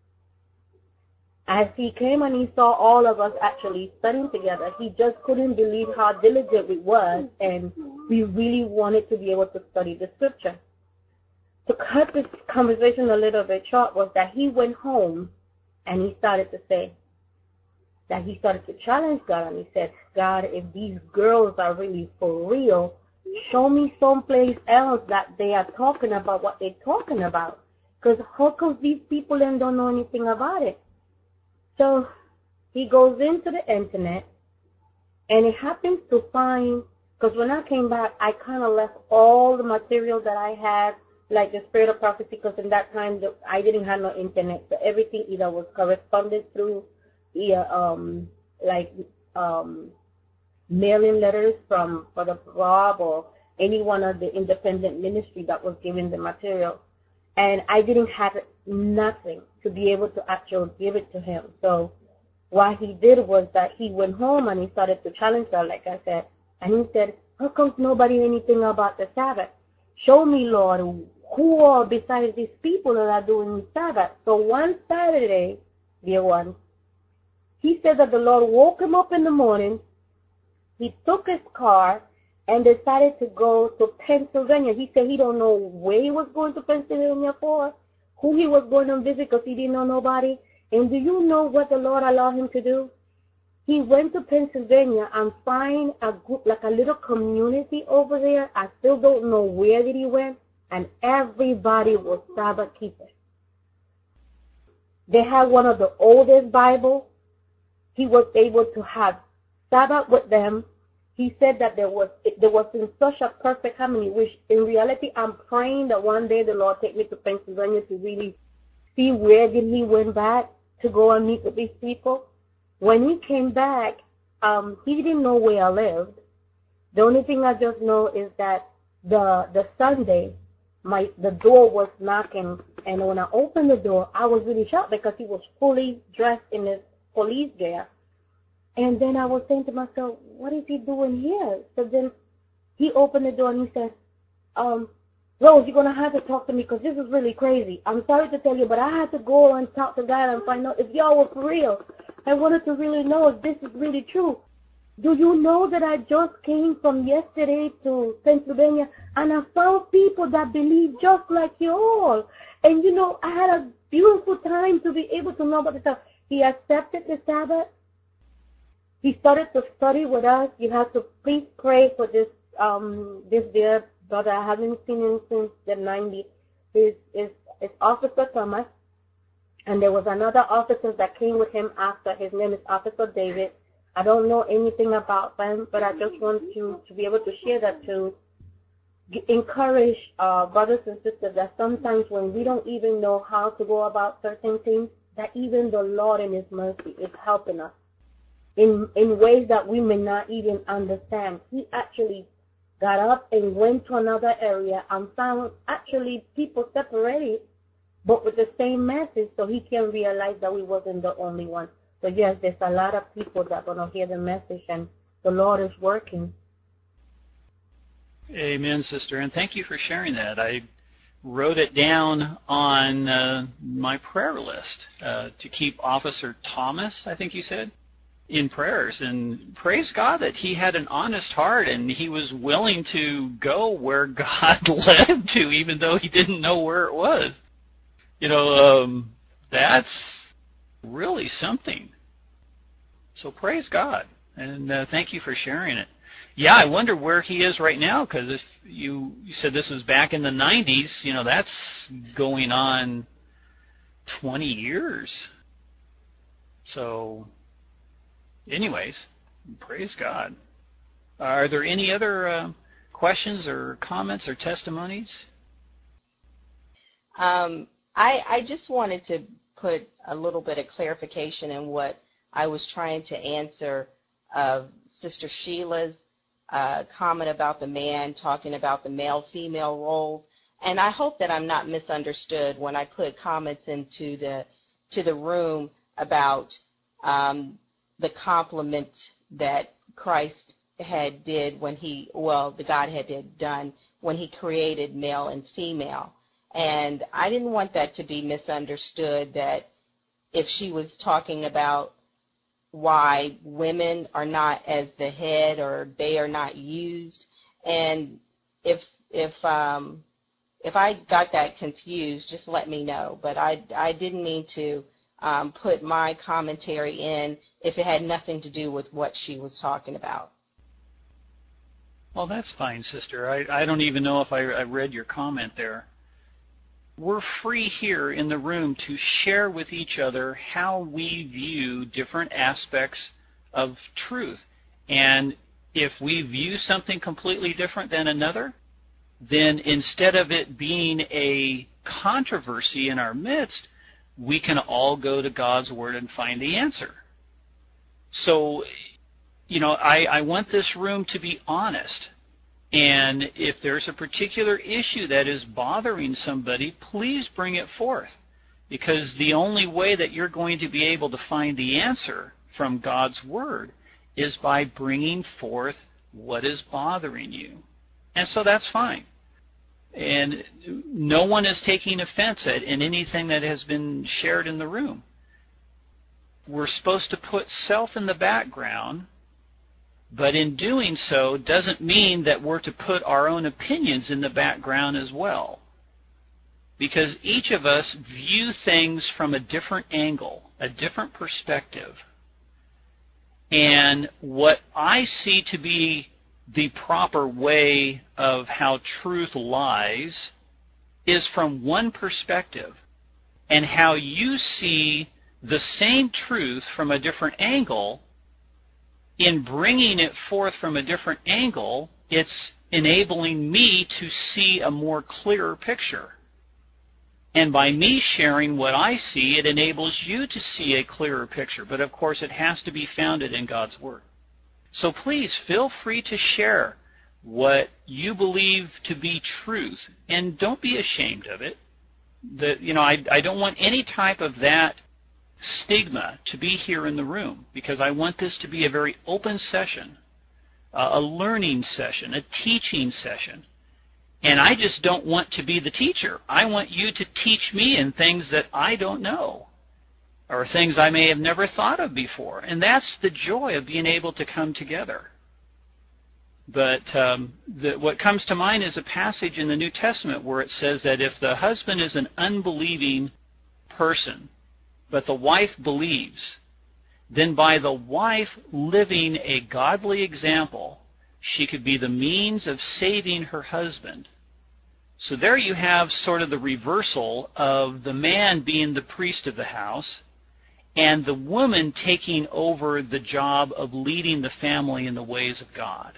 As he came and he saw all of us actually studying together, he just couldn't believe how diligent we was, and we really wanted to be able to study the scripture. To cut this conversation a little bit short was that he went home and he started to say, that he started to challenge God, and he said, God, if these girls are really for real, show me someplace else that they are talking about what they're talking about. Because how come these people then don't know anything about it? So he goes into the internet, and he happens to find, Because when I came back, I kind of left all the material that I had, like the Spirit of Prophecy, because in that time the, I didn't have no internet, so everything either was corresponded through, yeah, um, like um, mailing letters from for the Rob or any one of the independent ministry that was giving the material, and I didn't have nothing to be able to actually give it to him. So what he did was that he went home and he started to challenge her, like I said, and he said, how come nobody anything about the Sabbath? Show me, Lord, who are besides these people that are doing the Sabbath. So one Saturday, dear one, he said that the Lord woke him up in the morning. He took his car and decided to go to Pennsylvania. He said he don't know where he was going to Pennsylvania for, who he was going to visit because he didn't know nobody. And do you know what the Lord allowed him to do? He went to Pennsylvania and find a group, like a little community over there. I still don't know where did he went, and everybody was Sabbath keepers. They had one of the oldest Bibles. He was able to have Sabbath with them. He said that there was there was in such a perfect harmony, which in reality I'm praying that one day the Lord take me to Pennsylvania to really see where did he went back to go and meet with these people. When he came back, um, he didn't know where I lived. The only thing I just know is that the the Sunday, my the door was knocking, and when I opened the door, I was really shocked because he was fully dressed in his police gear. And then I was saying to myself, what is he doing here? So then he opened the door and he said, um, Rose, you're going to have to talk to me because this is really crazy. I'm sorry to tell you, but I had to go and talk to God and find out if y'all were for real. I wanted to really know if this is really true. Do you know that I just came from yesterday to Pennsylvania and I found people that believe just like you all. And, you know, I had a beautiful time to be able to know about the stuff. He accepted the Sabbath. He started to study with us. You have to please pray for this um, this dear brother. I haven't seen him since the nineties. His, his, his Officer Thomas. And there was another officer that came with him after. His name is Officer David. I don't know anything about them, but I just want you to be able to share that to encourage uh, brothers and sisters that sometimes when we don't even know how to go about certain things, that even the Lord in His mercy is helping us in in ways that we may not even understand. He actually got up and went to another area and found actually people separated, but with the same message, so he can realize that we wasn't the only one. So yes, there's a lot of people that are going to hear the message, and the Lord is working. Amen, sister, and thank you for sharing that. I wrote it down on uh, my prayer list uh, to keep Officer Thomas, I think you said, in prayers. And praise God that he had an honest heart and he was willing to go where God led him to, even though he didn't know where it was. You know, um, that's really something. So praise God, and uh, thank you for sharing it. Yeah, I wonder where he is right now, because if you, you said this was back in the nineties, you know, that's going on twenty years. So, anyways, praise God. Are there any other uh, questions or comments or testimonies? Um, I, I just wanted to put a little bit of clarification in what I was trying to answer uh, Sister Sheila's uh, comment about the man talking about the male-female roles. And I hope that I'm not misunderstood when I put comments into the to the room about um, the compliment that Christ had did when he, well, the Godhead had done when he created male and female. And I didn't want that to be misunderstood, that if she was talking about why women are not as the head or they are not used. And if if um, if I got that confused, just let me know. But I, I didn't mean to um, put my commentary in if it had nothing to do with what she was talking about. Well, that's fine, sister. I, I don't even know if I, I read your comment there. We're free here in the room to share with each other how we view different aspects of truth. And if we view something completely different than another, then instead of it being a controversy in our midst, we can all go to God's Word and find the answer. So, you know, I, I want this room to be honest. And if there's a particular issue that is bothering somebody, please bring it forth. Because the only way that you're going to be able to find the answer from God's Word is by bringing forth what is bothering you. And so that's fine. And no one is taking offense at in anything that has been shared in the room. We're supposed to put self in the background, but in doing so doesn't mean that we're to put our own opinions in the background as well. Because each of us view things from a different angle, a different perspective. And what I see to be the proper way of how truth lies is from one perspective. And how you see the same truth from a different angle, in bringing it forth from a different angle, it's enabling me to see a more clearer picture. And by me sharing what I see, it enables you to see a clearer picture. But of course, it has to be founded in God's Word. So please feel free to share what you believe to be truth, and don't be ashamed of it. The, you know, I, I don't want any type of that stigma to be here in the room, because I want this to be a very open session, uh, a learning session, a teaching session. And I just don't want to be the teacher. I want you to teach me in things that I don't know, or things I may have never thought of before. And that's the joy of being able to come together. But um, the, what comes to mind is a passage in the New Testament where it says that if the husband is an unbelieving person, but the wife believes, then by the wife living a godly example, she could be the means of saving her husband. So there you have sort of the reversal of the man being the priest of the house and the woman taking over the job of leading the family in the ways of God.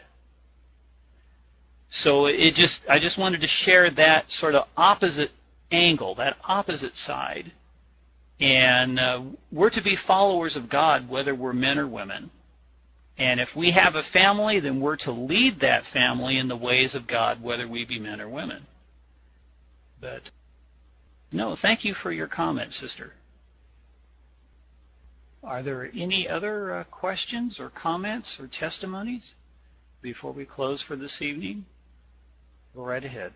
So it just, I just wanted to share that sort of opposite angle, that opposite side. And uh, we're to be followers of God, whether we're men or women. And if we have a family, then we're to lead that family in the ways of God, whether we be men or women. But, no, thank you for your comment, sister. Are there any other uh, questions or comments or testimonies before we close for this evening? Go right ahead.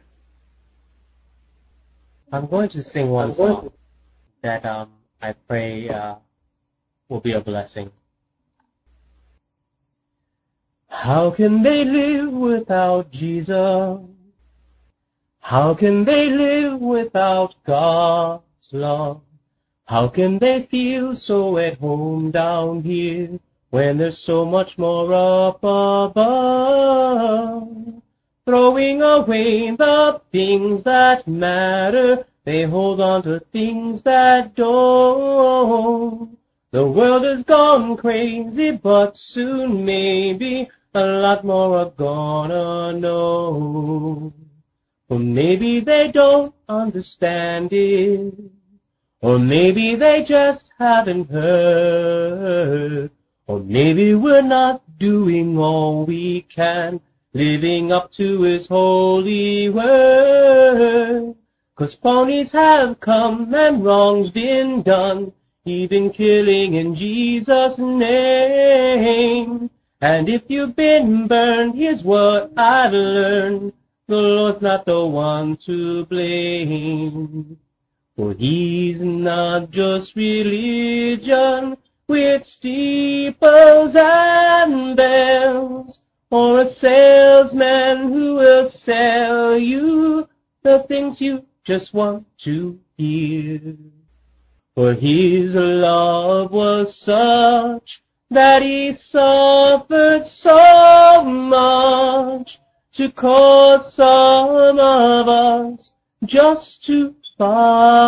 I'm going to sing one song that um, I pray uh, will be a blessing. How can they live without Jesus? How can they live without God's love? How can they feel so at home down here when there's so much more up above? Throwing away the things that matter, they hold on to things that don't. The world has gone crazy, but soon maybe a lot more are gonna know. Or maybe they don't understand it, or maybe they just haven't heard, or maybe we're not doing all we can, living up to His holy word. 'Cause ponies have come and wrong's been done, even killing in Jesus' name. And if you've been burned, here's what I've learned: the Lord's not the one to blame. For He's not just religion with steeples and bells, or a salesman who will sell you the things you just want to hear. For His love was such that He suffered so much to cause some of us just to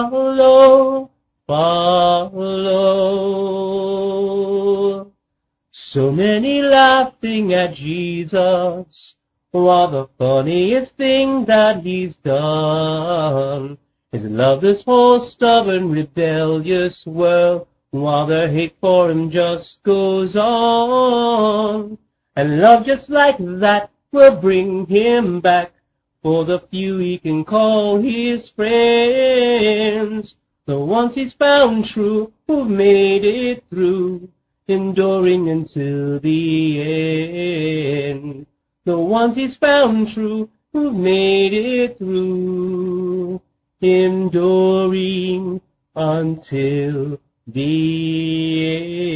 follow, follow, So many laughing at Jesus, while the funniest thing that he's done is love this whole stubborn, rebellious world, while their hate for him just goes on. And love just like that will bring him back for the few he can call his friends, the ones he's found true, who've made it through, enduring until the end. The ones he's found true, who've made it through, enduring until the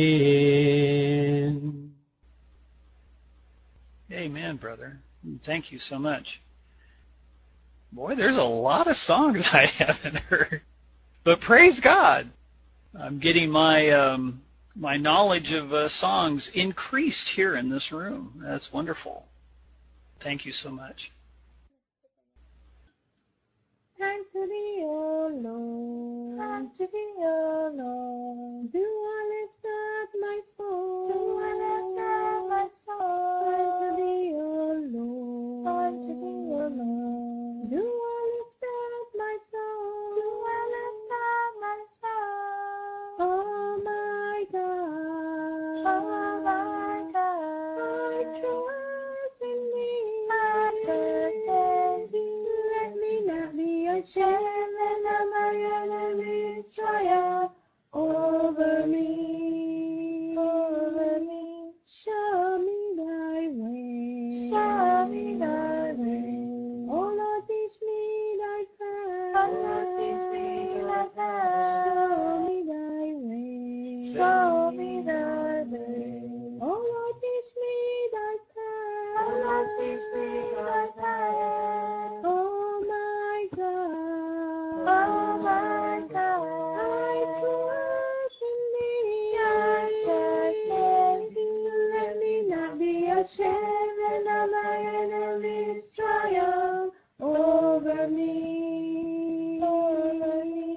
end. Amen, brother. Thank you so much. Boy, there's a lot of songs I haven't heard. But praise God. I'm getting my um, my knowledge of uh, songs increased here in this room. That's wonderful. Thank you so much. Time to be alone, time to be alone. Do I lift up my soul? Do I lift up my soul? Time to be alone, time to be alone. Do I lift up my soul? Do I lift up my soul? Oh my God, oh my God, I trust in Thee. I trust in Thee. Let me not be ashamed, and let my enemies triumph over me, over me. Show me Thy way, show me Thy way. Oh Lord, teach me Thy path, oh Lord, teach me Thy path. Show me Thy way, show me Thy way. Oh Lord, teach me Thy path, oh Lord, teach me Thy path. Oh my God, oh my God, I trust in Thee, I trust in Thee. Let me not be ashamed, and let my enemies triumph over me, over me.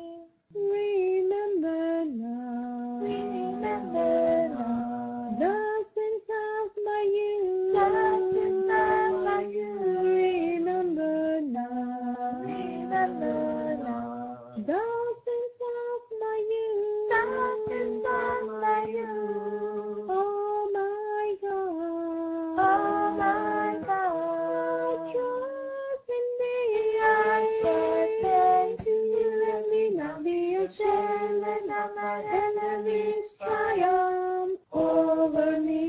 Remember now, remember now, the sins of my youth, the sins of my youth. Remember now, remember now, the sins of my youth, the sins of my youth. Oh my God, oh my God, I trust in Thee, I trust in Thee. Let me not be ashamed, and let my enemies triumph over me,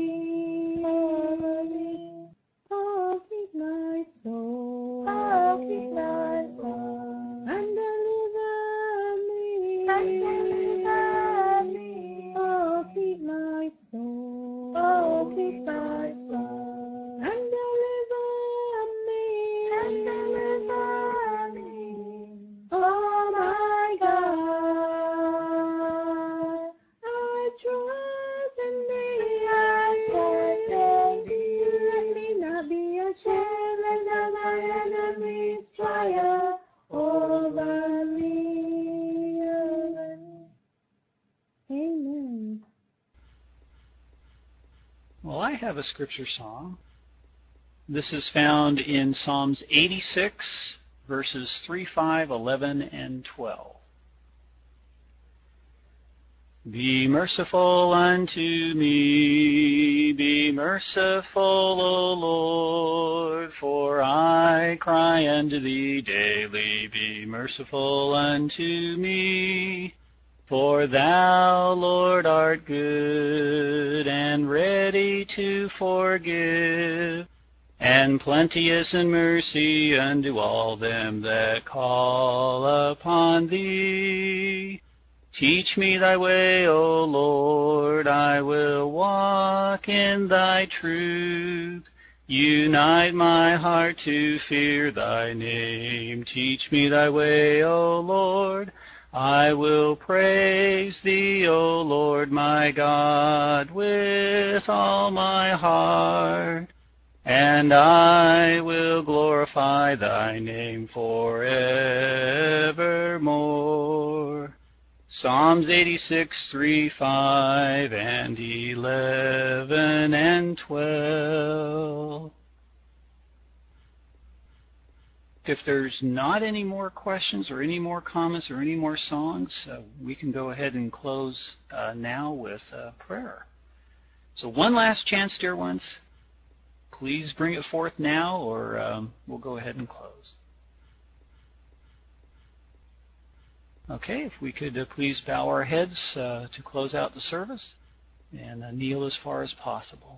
over me. Oh, keep my soul, oh, keep my soul, and deliver me, and deliver me. Oh, keep my soul, oh, keep my soul, and deliver me, and deliver me. Oh my God, I trust in Thee, I trust in Thee. Let me not be ashamed, and let my enemies triumph over me, over me. Amen. Well, I have a scripture song. This is found in Psalms eighty-six, verses three, five, eleven, and twelve. Be merciful unto me, be merciful, O Lord, for I cry unto Thee daily. Be merciful unto me, for Thou, Lord, art good and ready to forgive, and plenteous in mercy unto all them that call upon Thee. Teach me Thy way, O Lord, I will walk in Thy truth. Unite my heart to fear Thy name. Teach me Thy way, O Lord, I will praise Thee, O Lord my God, with all my heart. And I will glorify Thy name forevermore. Psalms eighty-six, three, five, and eleven, and twelve. If there's not any more questions or any more comments or any more songs, uh, we can go ahead and close uh, now with uh, prayer. So one last chance, dear ones. Please bring it forth now, or um, we'll go ahead and close. Okay, if we could uh, please bow our heads uh, to close out the service and uh, kneel as far as possible.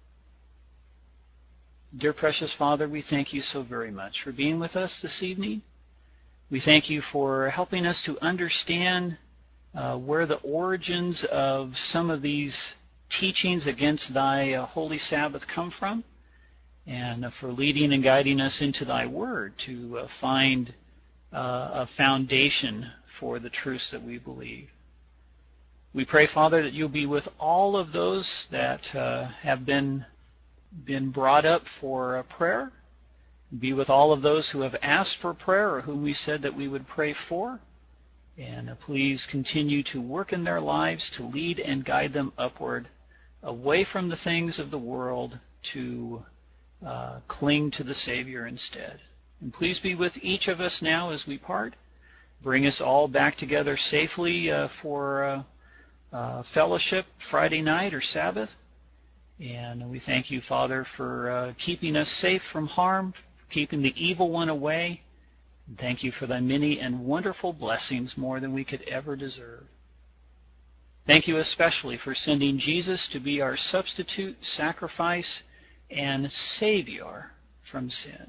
Dear precious Father, we thank you so very much for being with us this evening. We thank you for helping us to understand uh, where the origins of some of these teachings against thy uh, holy Sabbath come from, and uh, for leading and guiding us into thy word to uh, find uh, a foundation for the truths that we believe. We pray, Father, that you'll be with all of those that uh, have been been brought up for a prayer. Be with all of those who have asked for prayer or whom we said that we would pray for. And uh, please continue to work in their lives to lead and guide them upward, away from the things of the world, to uh, cling to the Savior instead. And please be with each of us now as we part. Bring us all back together safely uh, for uh, uh, fellowship Friday night or Sabbath. And we thank you, Father, for uh, keeping us safe from harm, keeping the evil one away. And thank you for thy many and wonderful blessings, more than we could ever deserve. Thank you especially for sending Jesus to be our substitute, sacrifice, and Savior from sin.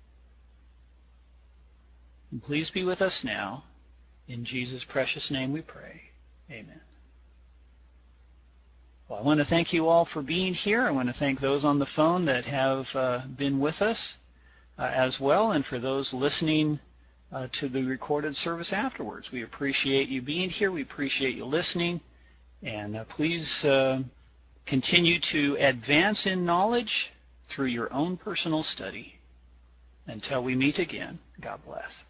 And please be with us now. In Jesus' precious name we pray. Amen. Well, I want to thank you all for being here. I want to thank those on the phone that have uh, been with us uh, as well, and for those listening uh, to the recorded service afterwards. We appreciate you being here. We appreciate you listening. And uh, please uh, continue to advance in knowledge through your own personal study. Until we meet again, God bless.